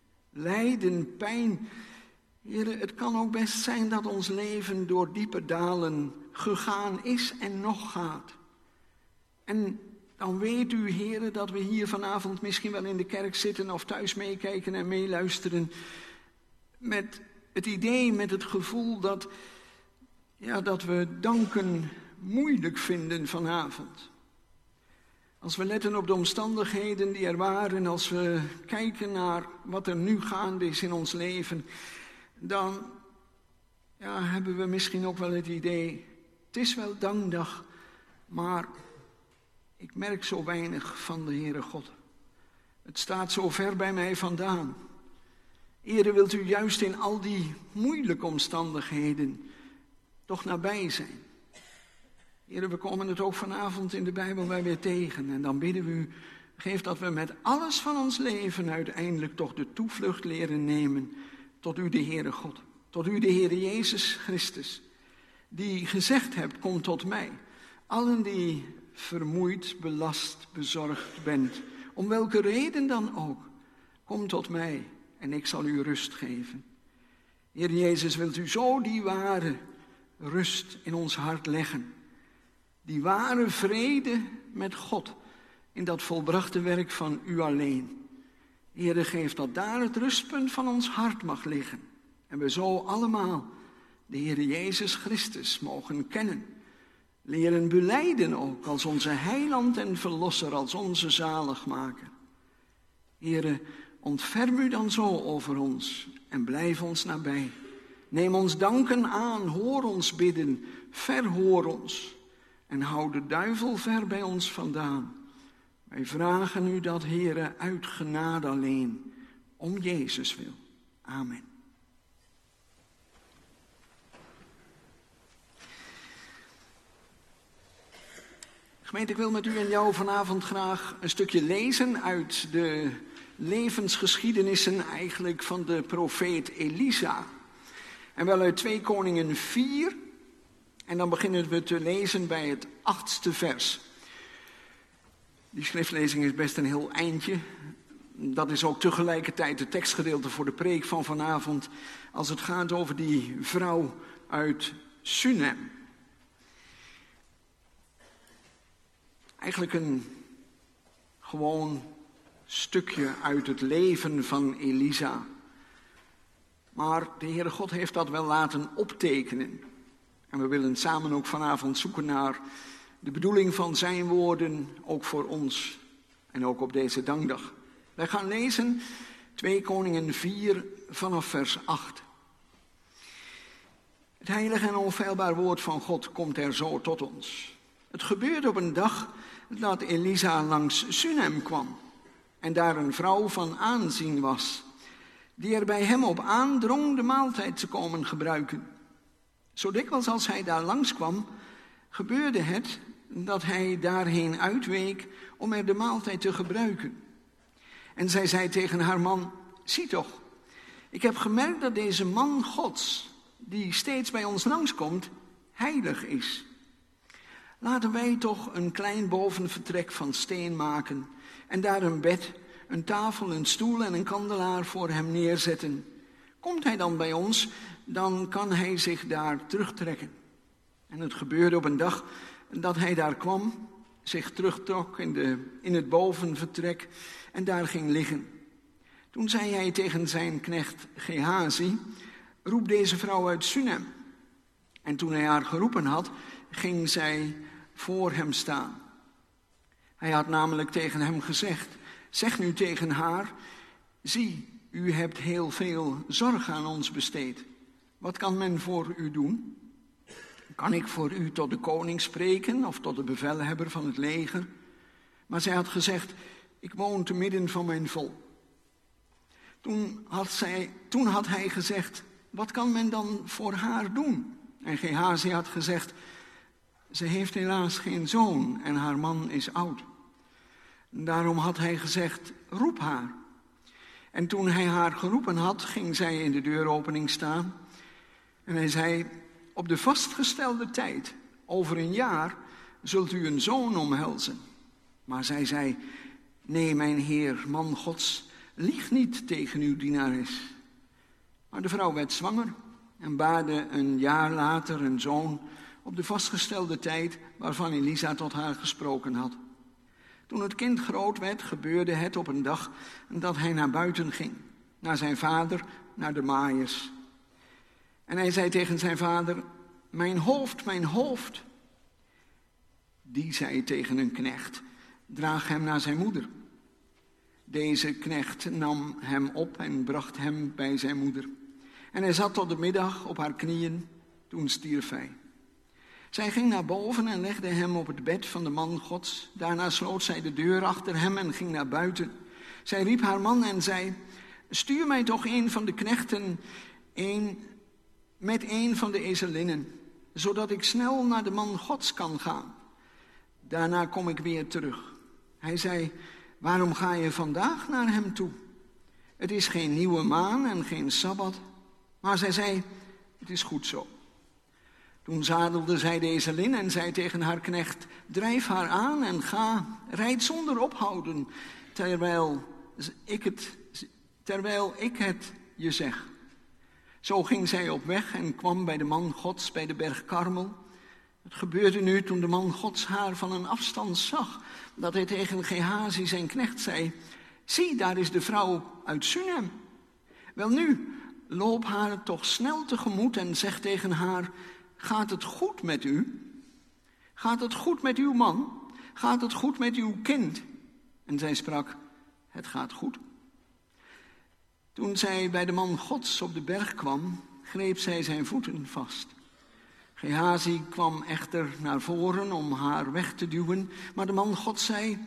lijden, pijn. Heere, het kan ook best zijn dat ons leven door diepe dalen gegaan is en nog gaat. En dan weet u, Heere, dat we hier vanavond misschien wel in de kerk zitten of thuis meekijken en meeluisteren met het idee, met het gevoel dat, ja, dat we danken moeilijk vinden vanavond. Als we letten op de omstandigheden die er waren, als we kijken naar wat er nu gaande is in ons leven, dan ja, hebben we misschien ook wel het idee, het is wel dankdag, maar ik merk zo weinig van de Heere God. Het staat zo ver bij mij vandaan. Heere, wilt u juist in al die moeilijke omstandigheden toch nabij zijn? Heere, we komen het ook vanavond in de Bijbel bij weer tegen. En dan bidden we u, geef dat we met alles van ons leven uiteindelijk toch de toevlucht leren nemen tot u de Heere God. Tot u de Heere Jezus Christus. Die gezegd hebt, kom tot mij. Allen die vermoeid, belast, bezorgd bent. Om welke reden dan ook. Kom tot mij en ik zal u rust geven. Heer Jezus, wilt u zo die ware rust in ons hart leggen. Die ware vrede met God in dat volbrachte werk van u alleen. Heere, geef dat daar het rustpunt van ons hart mag liggen. En we zo allemaal de Heer Jezus Christus mogen kennen. Leren belijden ook als onze heiland en verlosser, als onze zaligmaker. Heere, ontferm u dan zo over ons en blijf ons nabij. Neem ons danken aan, hoor ons bidden, verhoor ons. En hou de duivel ver bij ons vandaan. Wij vragen u dat, Heere, uit genade alleen, om Jezus wil. Amen. Gemeente, ik wil met u en jou vanavond graag een stukje lezen uit de levensgeschiedenissen eigenlijk van de profeet Elisa. En wel uit twee Koningen vier. En dan beginnen we te lezen bij het achtste vers. Die schriftlezing is best een heel eindje. Dat is ook tegelijkertijd het tekstgedeelte voor de preek van vanavond, als het gaat over die vrouw uit Sunem. Eigenlijk een gewoon stukje uit het leven van Elisa. Maar de Heere God heeft dat wel laten optekenen. En we willen samen ook vanavond zoeken naar de bedoeling van zijn woorden, ook voor ons en ook op deze dankdag. Wij gaan lezen twee Koningen vier vanaf vers acht. Het heilige en onfeilbaar woord van God komt er zo tot ons. Het gebeurde op een dag dat Elisa langs Sunem kwam en daar een vrouw van aanzien was, die er bij hem op aandrong de maaltijd te komen gebruiken. Zo dikwijls als hij daar langskwam, gebeurde het dat hij daarheen uitweek om er de maaltijd te gebruiken. En zij zei tegen haar man, zie toch, ik heb gemerkt dat deze man Gods, die steeds bij ons langskomt, heilig is. Laten wij toch een klein bovenvertrek van steen maken en daar een bed, een tafel, een stoel en een kandelaar voor hem neerzetten. Komt hij dan bij ons, dan kan hij zich daar terugtrekken. En het gebeurde op een dag dat hij daar kwam, zich terugtrok in, de, in het bovenvertrek en daar ging liggen. Toen zei hij tegen zijn knecht Gehazi, roep deze vrouw uit Sunem. En toen hij haar geroepen had, ging zij voor hem staan. Hij had namelijk tegen hem gezegd, zeg nu tegen haar, zie, u hebt heel veel zorg aan ons besteed. Wat kan men voor u doen? Kan ik voor u tot de koning spreken of tot de bevelhebber van het leger? Maar zij had gezegd, ik woon te midden van mijn volk. Toen had, zij, toen had hij gezegd, wat kan men dan voor haar doen? En Gehazi had gezegd, ze heeft helaas geen zoon en haar man is oud. Daarom had hij gezegd, roep haar. En toen hij haar geroepen had, ging zij in de deuropening staan. En hij zei, op de vastgestelde tijd, over een jaar, zult u een zoon omhelzen. Maar zij zei, nee, mijn heer, man Gods, lieg niet tegen uw dienares. Maar de vrouw werd zwanger en baarde een jaar later een zoon op de vastgestelde tijd waarvan Elisa tot haar gesproken had. Toen het kind groot werd, gebeurde het op een dag dat hij naar buiten ging, naar zijn vader, naar de maaiers. En hij zei tegen zijn vader, mijn hoofd, mijn hoofd. Die zei tegen een knecht, draag hem naar zijn moeder. Deze knecht nam hem op en bracht hem bij zijn moeder. En hij zat tot de middag op haar knieën, toen stierf hij. Zij ging naar boven en legde hem op het bed van de man Gods. Daarna sloot zij de deur achter hem en ging naar buiten. Zij riep haar man en zei, stuur mij toch een van de knechten een, met een van de ezelinnen, zodat ik snel naar de man Gods kan gaan. Daarna kom ik weer terug. Hij zei, waarom ga je vandaag naar hem toe? Het is geen nieuwe maan en geen sabbat. Maar zij zei, het is goed zo. Toen zadelde zij de ezelin en zei tegen haar knecht, drijf haar aan en ga, rijd zonder ophouden, terwijl ik het, terwijl ik het je zeg. Zo ging zij op weg en kwam bij de man Gods bij de berg Karmel. Het gebeurde nu toen de man Gods haar van een afstand zag, dat hij tegen Gehazi zijn knecht zei, zie, daar is de vrouw uit Sunem. Welnu, loop haar toch snel tegemoet en zeg tegen haar, gaat het goed met u? Gaat het goed met uw man? Gaat het goed met uw kind? En zij sprak, het gaat goed. Toen zij bij de man Gods op de berg kwam, greep zij zijn voeten vast. Gehazi kwam echter naar voren om haar weg te duwen, maar de man Gods zei,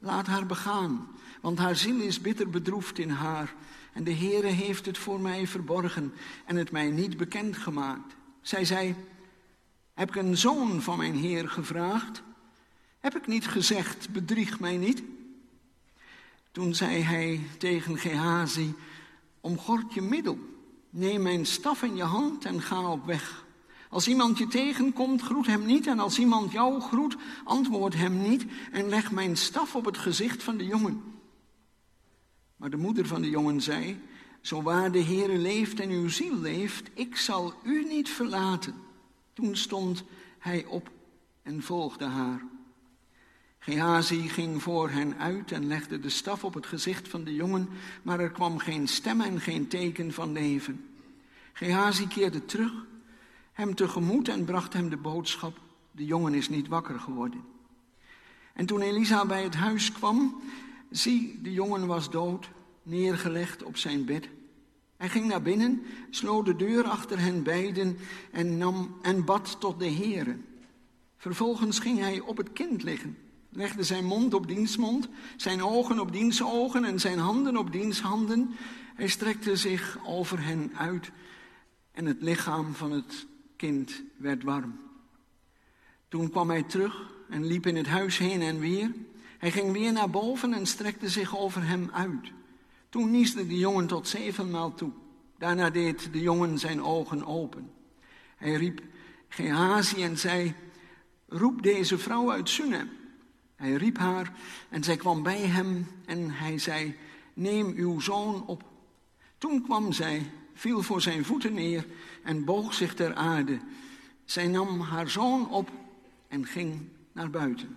Laat haar begaan, want haar ziel is bitter bedroefd in haar. En de Heere heeft het voor mij verborgen en het mij niet bekendgemaakt. Zij zei, heb ik een zoon van mijn Heer gevraagd? Heb ik niet gezegd, bedrieg mij niet? Toen zei hij tegen Gehazi, omgord je middel. Neem mijn staf in je hand en ga op weg. Als iemand je tegenkomt, groet hem niet. En als iemand jou groet, antwoord hem niet. En leg mijn staf op het gezicht van de jongen. Maar de moeder van de jongen zei, zo waar de Heere leeft en uw ziel leeft, ik zal u niet verlaten. Toen stond hij op en volgde haar. Gehazi ging voor hen uit en legde de staf op het gezicht van de jongen, maar er kwam geen stem en geen teken van leven. Gehazi keerde terug, hem tegemoet en bracht hem de boodschap, de jongen is niet wakker geworden. En toen Elisa bij het huis kwam, zie, de jongen was dood, neergelegd op zijn bed. Hij ging naar binnen, sloot de deur achter hen beiden en, nam, en bad tot de Heere. Vervolgens ging hij op het kind liggen, legde zijn mond op diens mond, zijn ogen op diens ogen en zijn handen op diens handen. Hij strekte zich over hen uit en het lichaam van het kind werd warm. Toen kwam hij terug en liep in het huis heen en weer. Hij ging weer naar boven en strekte zich over hem uit. Toen niesde de jongen tot zevenmaal toe. Daarna deed de jongen zijn ogen open. Hij riep Gehazi en zei, roep deze vrouw uit Sunem. Hij riep haar en zij kwam bij hem en hij zei, neem uw zoon op. Toen kwam zij, viel voor zijn voeten neer en boog zich ter aarde. Zij nam haar zoon op en ging naar buiten.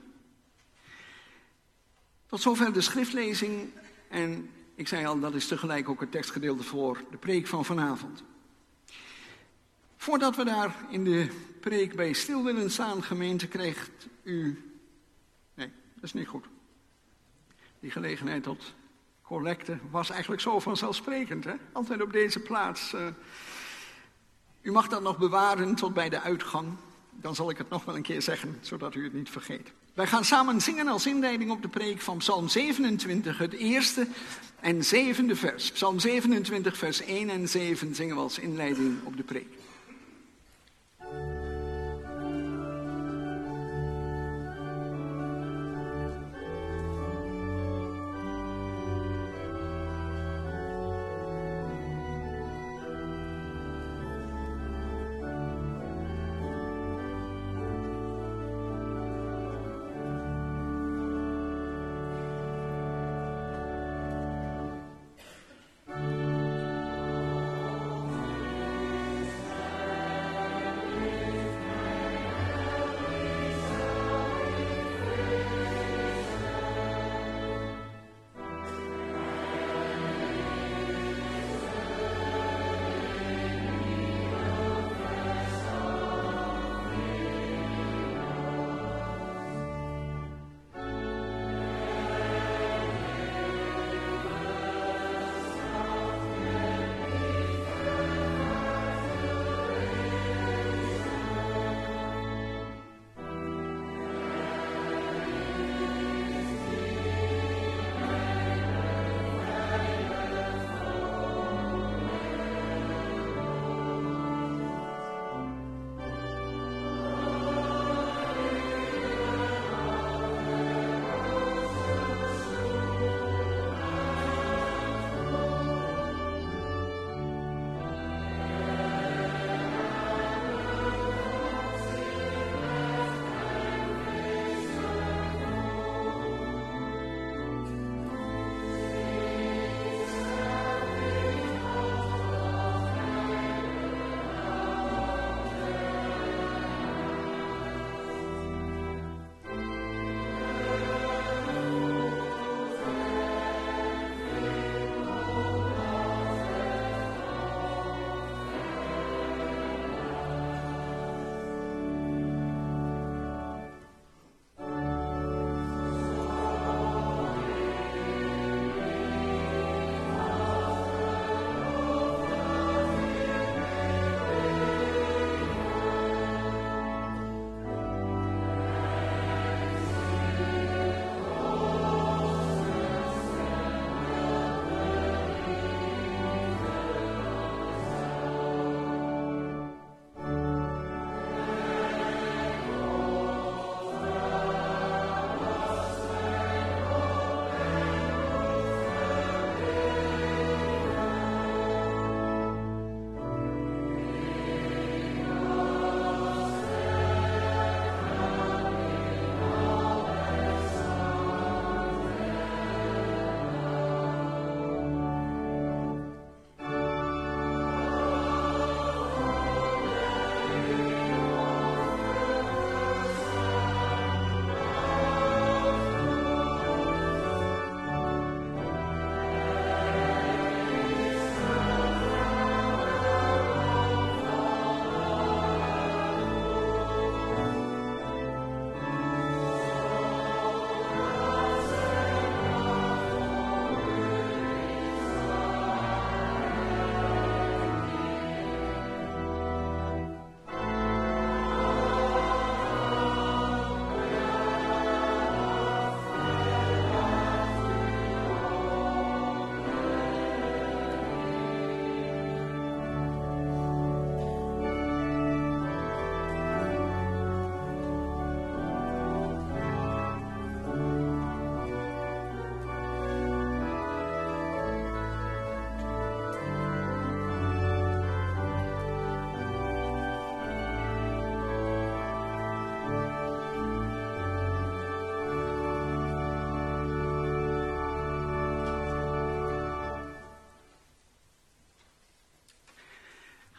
Tot zover de schriftlezing en ik zei al, dat is tegelijk ook het tekstgedeelte voor de preek van vanavond. Voordat we daar in de preek bij stil willen staan, gemeente, krijgt u... Nee, dat is niet goed. Die gelegenheid tot collecte was eigenlijk zo vanzelfsprekend, hè? Altijd op deze plaats. Uh, u mag dat nog bewaren tot bij de uitgang. Dan zal ik het nog wel een keer zeggen, zodat u het niet vergeet. Wij gaan samen zingen als inleiding op de preek van Psalm zevenentwintig, het eerste en zevende vers. Psalm zevenentwintig, vers één en zeven zingen we als inleiding op de preek.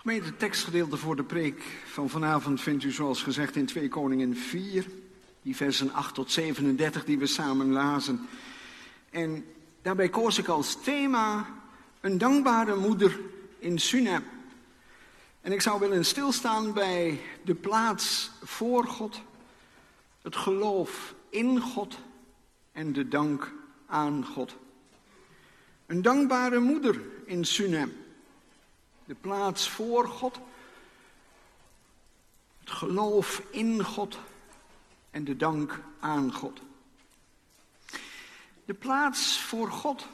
Gemeente, het tekstgedeelte voor de preek van vanavond vindt u zoals gezegd in twee Koningen vier, die versen acht tot zevenendertig die we samen lazen. En daarbij koos ik als thema een dankbare moeder in Sunem. En ik zou willen stilstaan bij de plaats voor God, het geloof in God en de dank aan God. Een dankbare moeder in Sunem. De plaats voor God, het geloof in God en de dank aan God. De plaats voor God.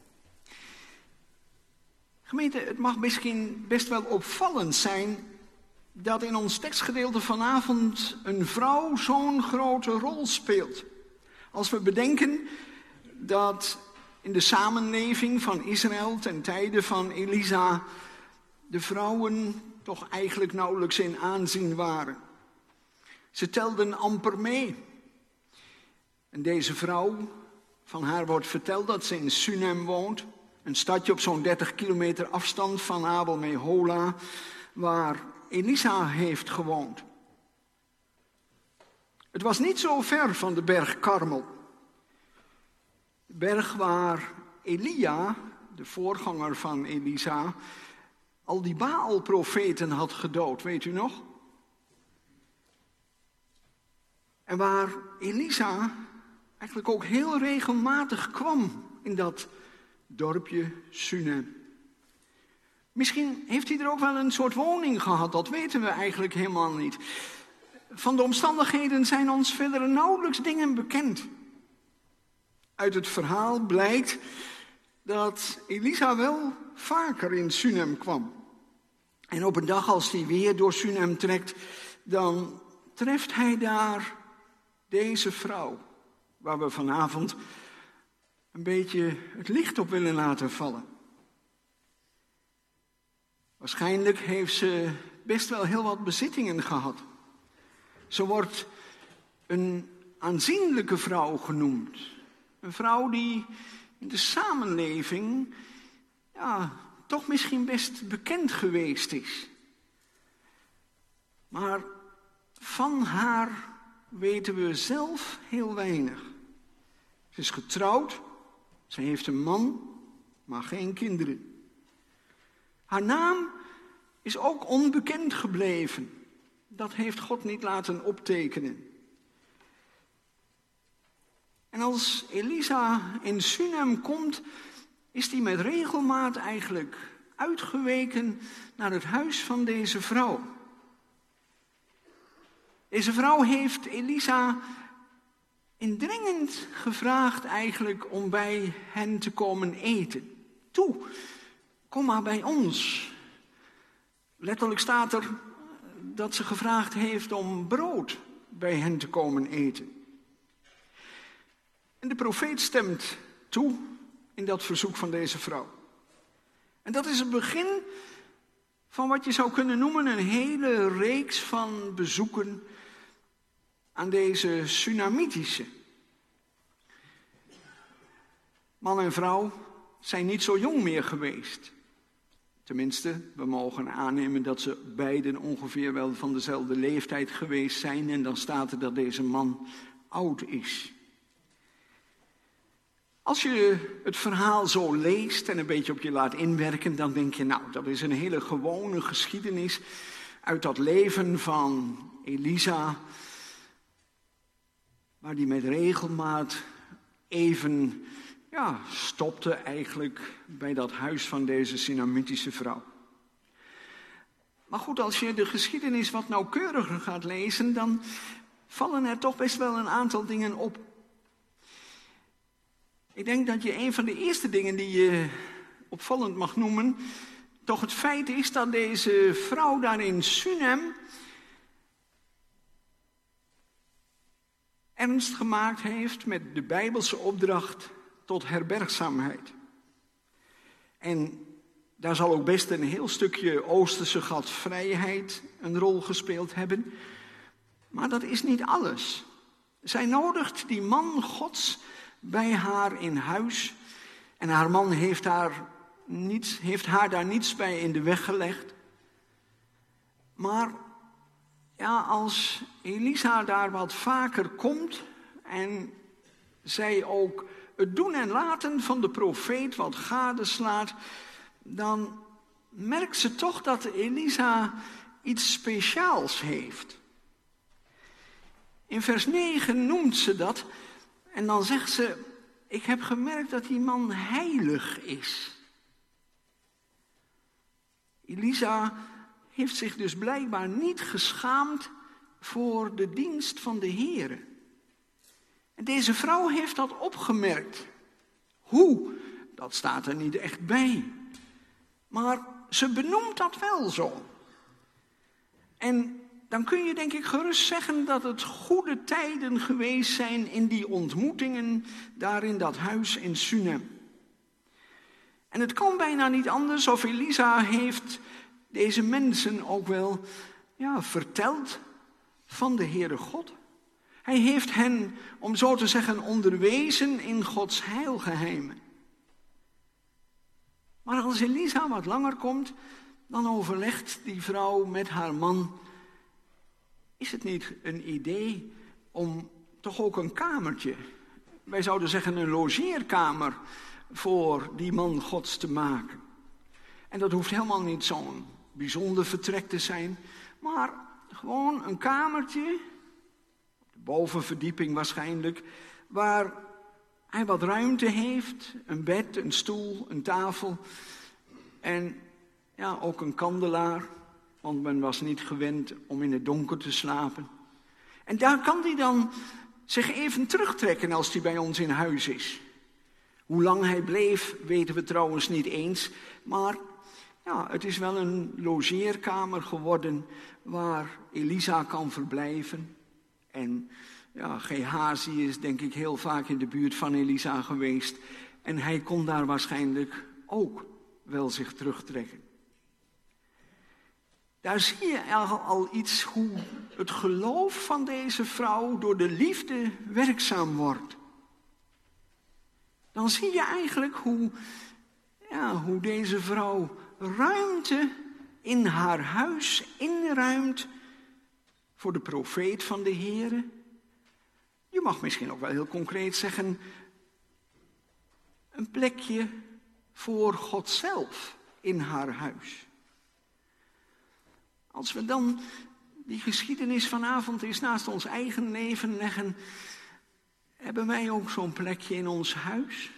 Gemeente, het mag misschien best wel opvallend zijn dat in ons tekstgedeelte vanavond een vrouw zo'n grote rol speelt. Als we bedenken dat in de samenleving van Israël ten tijde van Elisa de vrouwen toch eigenlijk nauwelijks in aanzien waren. Ze telden amper mee. En deze vrouw, van haar wordt verteld dat ze in Sunem woont, een stadje op zo'n dertig kilometer afstand van Abel Mehola, waar Elisa heeft gewoond. Het was niet zo ver van de berg Karmel. De berg waar Elia, de voorganger van Elisa, al die Baal-profeten had gedood, weet u nog? En waar Elisa eigenlijk ook heel regelmatig kwam in dat dorpje Sunem. Misschien heeft hij er ook wel een soort woning gehad, dat weten we eigenlijk helemaal niet. Van de omstandigheden zijn ons verder nauwelijks dingen bekend. Uit het verhaal blijkt dat Elisa wel vaker in Sunem kwam. En op een dag als hij weer door Sunem trekt, dan treft hij daar deze vrouw, waar we vanavond een beetje het licht op willen laten vallen. Waarschijnlijk heeft ze best wel heel wat bezittingen gehad. Ze wordt een aanzienlijke vrouw genoemd. Een vrouw die in de samenleving ja, toch misschien best bekend geweest is. Maar van haar weten we zelf heel weinig. Ze is getrouwd, ze heeft een man, maar geen kinderen. Haar naam is ook onbekend gebleven. Dat heeft God niet laten optekenen. En als Elisa in Sunem komt, is hij met regelmaat eigenlijk uitgeweken naar het huis van deze vrouw. Deze vrouw heeft Elisa indringend gevraagd eigenlijk om bij hen te komen eten. Toe, kom maar bij ons. Letterlijk staat er dat ze gevraagd heeft om brood bij hen te komen eten. En de profeet stemt toe in dat verzoek van deze vrouw. En dat is het begin van wat je zou kunnen noemen een hele reeks van bezoeken aan deze Sunamitische. Man en vrouw zijn niet zo jong meer geweest. Tenminste, we mogen aannemen dat ze beiden ongeveer wel van dezelfde leeftijd geweest zijn. En dan staat er dat deze man oud is. Als je het verhaal zo leest en een beetje op je laat inwerken, dan denk je, nou, dat is een hele gewone geschiedenis uit dat leven van Elisa, waar die met regelmaat even ja, stopte eigenlijk bij dat huis van deze Sunamitische vrouw. Maar goed, als je de geschiedenis wat nauwkeuriger gaat lezen, dan vallen er toch best wel een aantal dingen op. Ik denk dat je een van de eerste dingen die je opvallend mag noemen, toch het feit is dat deze vrouw daar in Sunem ernst gemaakt heeft met de Bijbelse opdracht tot herbergzaamheid. En daar zal ook best een heel stukje Oosterse gastvrijheid een rol gespeeld hebben. Maar dat is niet alles. Zij nodigt die man Gods bij haar in huis. En haar man heeft haar, niets, heeft haar daar niets bij in de weg gelegd. Maar ja, als Elisa daar wat vaker komt en zij ook het doen en laten van de profeet wat gadeslaat, dan merkt ze toch dat Elisa iets speciaals heeft. In vers negen noemt ze dat en dan zegt ze: ik heb gemerkt dat die man heilig is. Elisa heeft zich dus blijkbaar niet geschaamd voor de dienst van de Heere. En deze vrouw heeft dat opgemerkt. Hoe? Dat staat er niet echt bij. Maar ze benoemt dat wel zo. En dan kun je denk ik gerust zeggen dat het goede tijden geweest zijn in die ontmoetingen daar in dat huis in Sunem. En het kan bijna niet anders of Elisa heeft deze mensen ook wel ja, verteld van de Heere God. Hij heeft hen, om zo te zeggen, onderwezen in Gods heilgeheimen. Maar als Elisa wat langer komt, dan overlegt die vrouw met haar man: is het niet een idee om toch ook een kamertje, wij zouden zeggen een logeerkamer, voor die man Gods te maken? En dat hoeft helemaal niet zo'n bijzonder vertrek te zijn, maar gewoon een kamertje, de bovenverdieping waarschijnlijk, waar hij wat ruimte heeft, een bed, een stoel, een tafel en ja, ook een kandelaar, want men was niet gewend om in het donker te slapen. En daar kan hij dan zich even terugtrekken als hij bij ons in huis is. Hoe lang hij bleef, weten we trouwens niet eens, maar ja, het is wel een logeerkamer geworden waar Elisa kan verblijven. En ja, Gehazi is denk ik heel vaak in de buurt van Elisa geweest. En hij kon daar waarschijnlijk ook wel zich terugtrekken. Daar zie je al, al iets hoe het geloof van deze vrouw door de liefde werkzaam wordt. Dan zie je eigenlijk hoe, ja, hoe deze vrouw ruimte in haar huis inruimt voor de profeet van de Heere. Je mag misschien ook wel heel concreet zeggen, een plekje voor God zelf in haar huis. Als we dan die geschiedenis vanavond eens naast ons eigen leven leggen, hebben wij ook zo'n plekje in ons huis?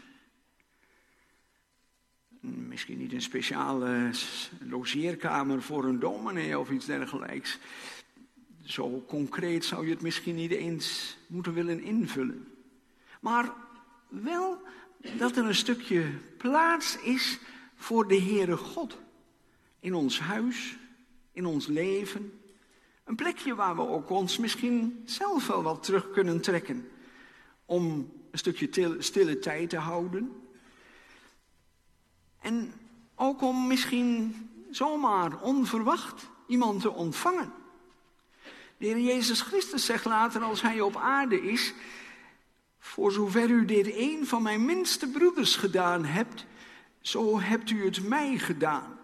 Misschien niet een speciale logeerkamer voor een dominee of iets dergelijks. Zo concreet zou je het misschien niet eens moeten willen invullen. Maar wel dat er een stukje plaats is voor de Heere God. In ons huis, in ons leven. Een plekje waar we ook ons misschien zelf wel wat terug kunnen trekken. Om een stukje stille tijd te houden. En ook om misschien zomaar onverwacht iemand te ontvangen. De Heer Jezus Christus zegt later als hij op aarde is: voor zover u dit een van mijn minste broeders gedaan hebt, zo hebt u het mij gedaan.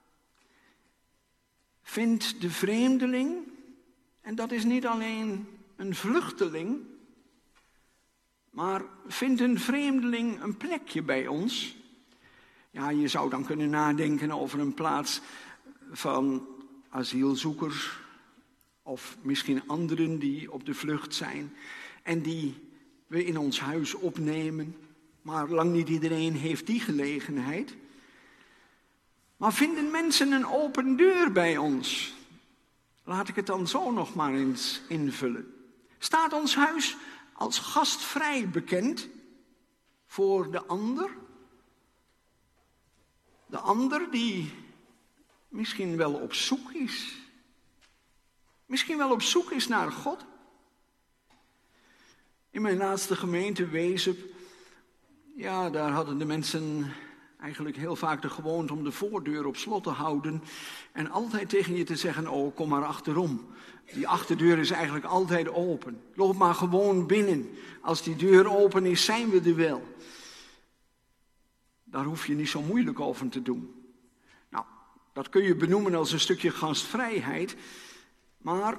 Vindt de vreemdeling, en dat is niet alleen een vluchteling, maar vindt een vreemdeling een plekje bij ons? Ja, je zou dan kunnen nadenken over een plaats van asielzoekers of misschien anderen die op de vlucht zijn en die we in ons huis opnemen. Maar lang niet iedereen heeft die gelegenheid. Maar vinden mensen een open deur bij ons? Laat ik het dan zo nog maar eens invullen. Staat ons huis als gastvrij bekend voor de ander? De ander die misschien wel op zoek is. Misschien wel op zoek is naar God. In mijn laatste gemeente, Wezep, ja, daar hadden de mensen eigenlijk heel vaak de gewoonte om de voordeur op slot te houden. En altijd tegen je te zeggen, oh, kom maar achterom. Die achterdeur is eigenlijk altijd open. Loop maar gewoon binnen. Als die deur open is, zijn we er wel. Daar hoef je niet zo moeilijk over te doen. Nou, dat kun je benoemen als een stukje gastvrijheid. Maar,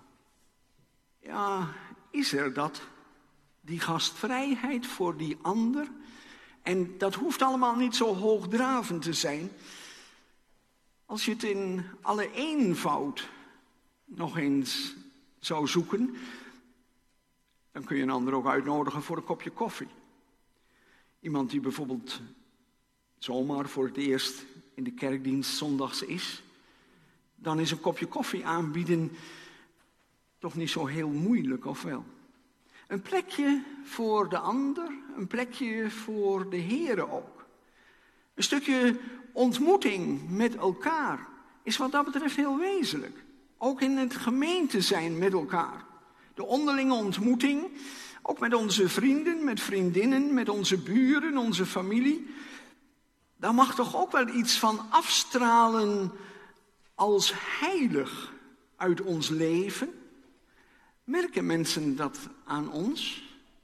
ja, is er dat? Die gastvrijheid voor die ander? En dat hoeft allemaal niet zo hoogdravend te zijn. Als je het in alle eenvoud nog eens zou zoeken, dan kun je een ander ook uitnodigen voor een kopje koffie. Iemand die bijvoorbeeld zomaar voor het eerst in de kerkdienst zondags is, dan is een kopje koffie aanbieden toch niet zo heel moeilijk, of wel? Een plekje voor de ander, een plekje voor de Here ook. Een stukje ontmoeting met elkaar is wat dat betreft heel wezenlijk. Ook in het gemeente zijn met elkaar. De onderlinge ontmoeting, ook met onze vrienden, met vriendinnen, met onze buren, onze familie. Daar mag toch ook wel iets van afstralen als heilig uit ons leven. Merken mensen dat aan ons?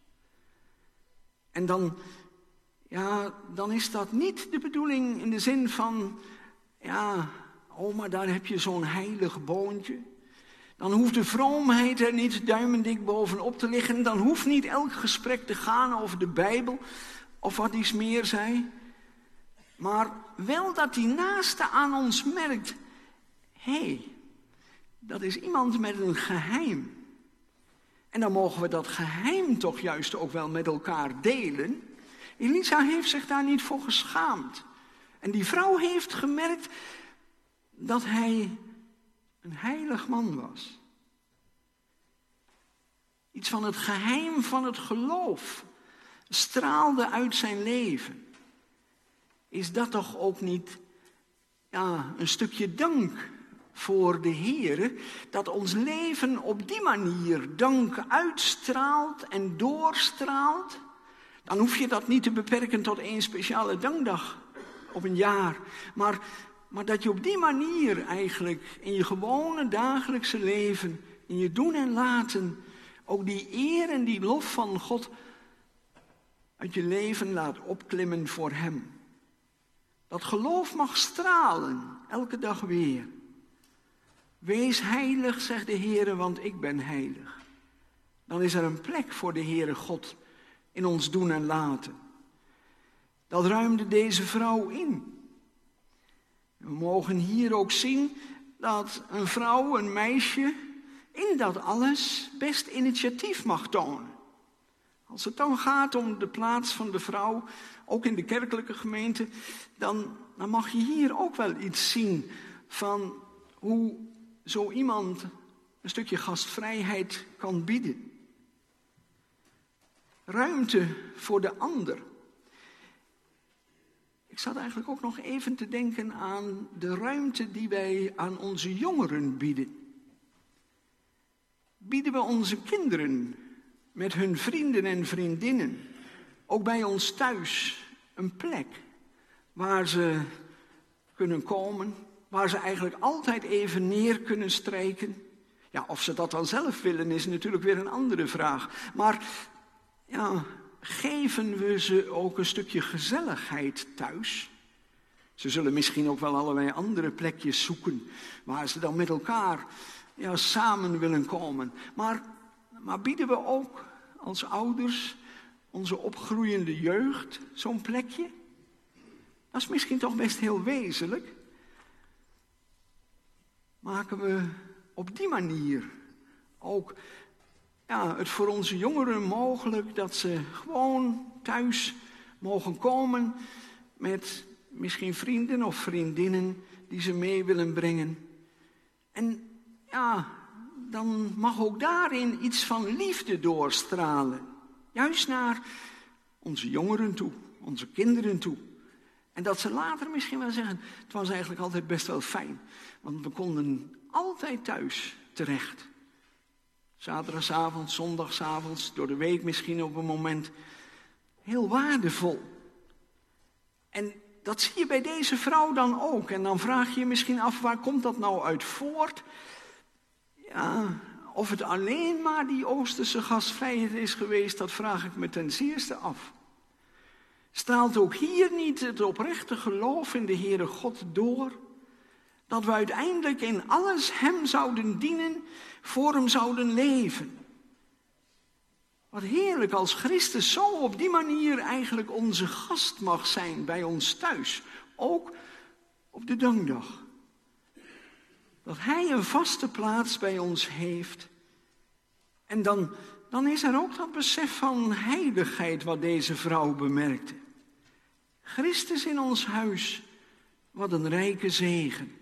En dan, ja, dan is dat niet de bedoeling in de zin van, ja, oh, maar daar heb je zo'n heilig boontje. Dan hoeft de vroomheid er niet duimendik bovenop te liggen. Dan hoeft niet elk gesprek te gaan over de Bijbel of wat iets meer zei. Maar wel dat die naaste aan ons merkt, hé, hey, dat is iemand met een geheim. En dan mogen we dat geheim toch juist ook wel met elkaar delen. Elisa heeft zich daar niet voor geschaamd. En die vrouw heeft gemerkt dat hij een heilig man was. Iets van het geheim van het geloof straalde uit zijn leven. Is dat toch ook niet, ja, een stukje dank voor de Heere, dat ons leven op die manier dank uitstraalt en doorstraalt? Dan hoef je dat niet te beperken tot één speciale dankdag op een jaar. Maar, maar dat je op die manier eigenlijk in je gewone dagelijkse leven, in je doen en laten, ook die eer en die lof van God uit je leven laat opklimmen voor Hem. Dat geloof mag stralen, elke dag weer. Wees heilig, zegt de Heere, want ik ben heilig. Dan is er een plek voor de Heere God in ons doen en laten. Dat ruimde deze vrouw in. We mogen hier ook zien dat een vrouw, een meisje, in dat alles best initiatief mag tonen. Als het dan gaat om de plaats van de vrouw, ook in de kerkelijke gemeente, dan, dan mag je hier ook wel iets zien van hoe zo iemand een stukje gastvrijheid kan bieden. Ruimte voor de ander. Ik zat eigenlijk ook nog even te denken aan de ruimte die wij aan onze jongeren bieden. Bieden we onze kinderen met hun vrienden en vriendinnen, ook bij ons thuis, een plek waar ze kunnen komen, waar ze eigenlijk altijd even neer kunnen strijken. Ja, of ze dat dan zelf willen is natuurlijk weer een andere vraag. Maar ja, geven we ze ook een stukje gezelligheid thuis? Ze zullen misschien ook wel allerlei andere plekjes zoeken waar ze dan met elkaar ja, samen willen komen. Maar, maar bieden we ook als ouders onze opgroeiende jeugd zo'n plekje? Dat is misschien toch best heel wezenlijk. Maken we op die manier ook ja, het voor onze jongeren mogelijk dat ze gewoon thuis mogen komen met misschien vrienden of vriendinnen die ze mee willen brengen. En ja, dan mag ook daarin iets van liefde doorstralen. Juist naar onze jongeren toe, onze kinderen toe. En dat ze later misschien wel zeggen, het was eigenlijk altijd best wel fijn. Want we konden altijd thuis terecht. Zaterdagavond, zondagsavond, door de week misschien op een moment. Heel waardevol. En dat zie je bij deze vrouw dan ook. En dan vraag je je misschien af, waar komt dat nou uit voort? Ja, of het alleen maar die Oosterse gastvrijheid is geweest, dat vraag ik me ten zeerste af. Straalt ook hier niet het oprechte geloof in de Heere God door? Dat we uiteindelijk in alles hem zouden dienen, voor hem zouden leven. Wat heerlijk als Christus zo op die manier eigenlijk onze gast mag zijn bij ons thuis. Ook op de dankdag. Dat hij een vaste plaats bij ons heeft. En dan, dan is er ook dat besef van heiligheid wat deze vrouw bemerkte. Christus in ons huis, wat een rijke zegen.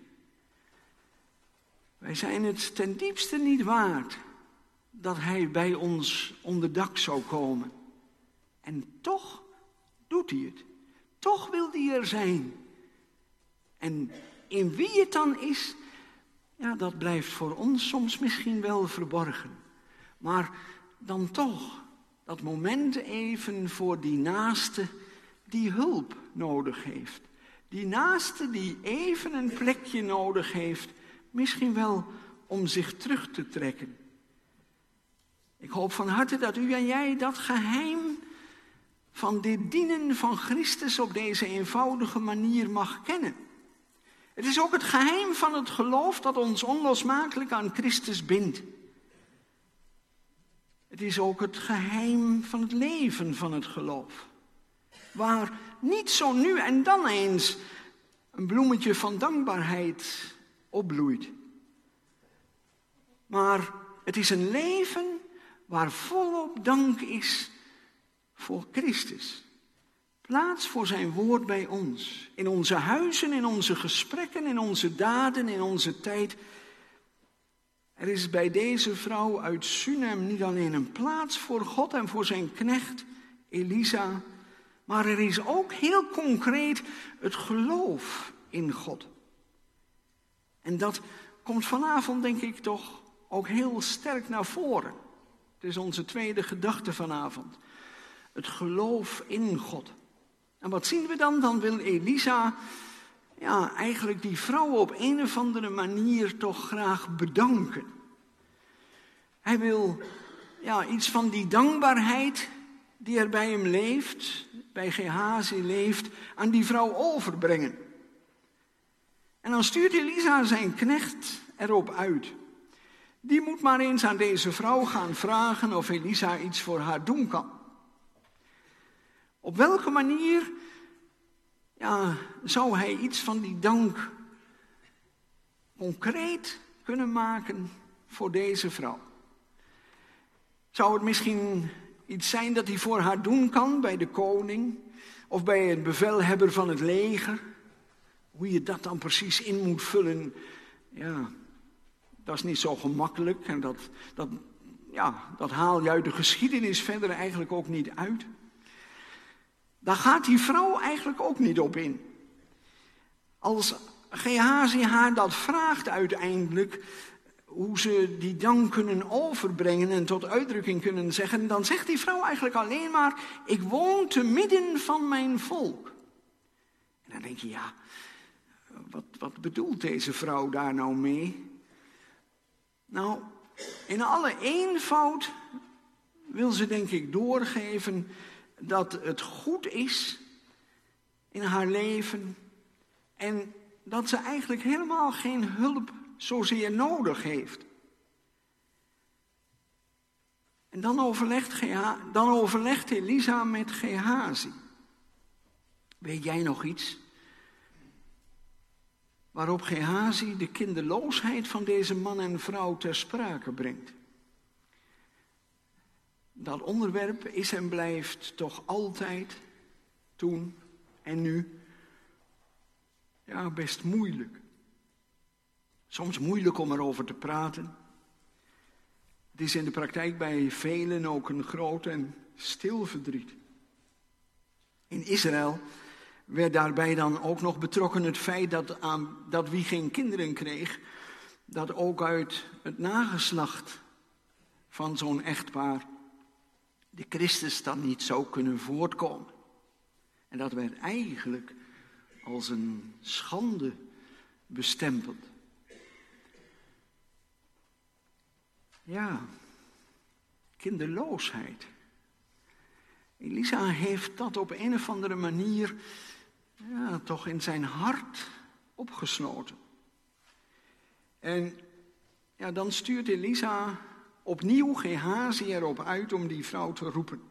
Wij zijn het ten diepste niet waard dat hij bij ons onder dak zou komen. En toch doet hij het. Toch wil hij er zijn. En in wie het dan is, ja, dat blijft voor ons soms misschien wel verborgen. Maar dan toch, dat moment even voor die naaste die hulp nodig heeft. Die naaste die even een plekje nodig heeft, misschien wel om zich terug te trekken. Ik hoop van harte dat u en jij dat geheim van dit dienen van Christus op deze eenvoudige manier mag kennen. Het is ook het geheim van het geloof dat ons onlosmakelijk aan Christus bindt. Het is ook het geheim van het leven van het geloof. Waar niet zo nu en dan eens een bloemetje van dankbaarheid opbloeit. Maar het is een leven waar volop dank is voor Christus. Plaats voor zijn woord bij ons. In onze huizen, in onze gesprekken, in onze daden, in onze tijd. Er is bij deze vrouw uit Sunem niet alleen een plaats voor God en voor zijn knecht Elisa, maar er is ook heel concreet het geloof in God. En dat komt vanavond, denk ik, toch ook heel sterk naar voren. Het is onze tweede gedachte vanavond. Het geloof in God. En wat zien we dan? Dan wil Elisa, ja, eigenlijk die vrouw op een of andere manier toch graag bedanken. Hij wil, ja, iets van die dankbaarheid die er bij hem leeft, bij Gehazi leeft, aan die vrouw overbrengen. En dan stuurt Elisa zijn knecht erop uit. Die moet maar eens aan deze vrouw gaan vragen of Elisa iets voor haar doen kan. Op welke manier, ja, zou hij iets van die dank concreet kunnen maken voor deze vrouw? Zou het misschien iets zijn dat hij voor haar doen kan bij de koning of bij het bevelhebber van het leger? Hoe je dat dan precies in moet vullen, ja, dat is niet zo gemakkelijk. En dat, dat, ja, dat haal je uit de geschiedenis verder eigenlijk ook niet uit. Daar gaat die vrouw eigenlijk ook niet op in. Als Gehazi haar dat vraagt uiteindelijk, hoe ze die dank kunnen overbrengen en tot uitdrukking kunnen zeggen, dan zegt die vrouw eigenlijk alleen maar, ik woon te midden van mijn volk. En dan denk je, ja, wat, wat bedoelt deze vrouw daar nou mee? Nou, in alle eenvoud wil ze denk ik doorgeven dat het goed is in haar leven en dat ze eigenlijk helemaal geen hulp zozeer nodig heeft. En dan overlegt, Geha- dan overlegt Elisa met Gehazi. Weet jij nog iets? Waarop Gehazi de kinderloosheid van deze man en vrouw ter sprake brengt. Dat onderwerp is en blijft toch altijd, toen en nu, ja, best moeilijk. Soms moeilijk om erover te praten. Het is in de praktijk bij velen ook een groot en stil verdriet. In Israël werd daarbij dan ook nog betrokken het feit dat, aan, dat wie geen kinderen kreeg, dat ook uit het nageslacht van zo'n echtpaar de Christus dan niet zou kunnen voortkomen. En dat werd eigenlijk als een schande bestempeld. Ja, kinderloosheid. Elisa heeft dat op een of andere manier, ja, toch in zijn hart opgesloten. En ja, dan stuurt Elisa opnieuw Gehazi erop uit om die vrouw te roepen.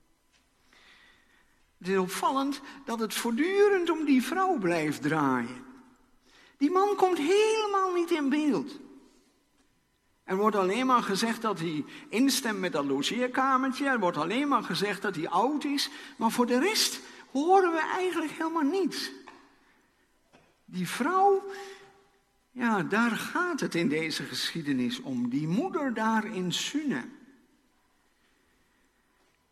Het is opvallend dat het voortdurend om die vrouw blijft draaien. Die man komt helemaal niet in beeld. Er wordt alleen maar gezegd dat hij instemt met dat logeerkamertje. Er wordt alleen maar gezegd dat hij oud is. Maar voor de rest horen we eigenlijk helemaal niets. Die vrouw, ja, daar gaat het in deze geschiedenis om. Die moeder daar in Sunem.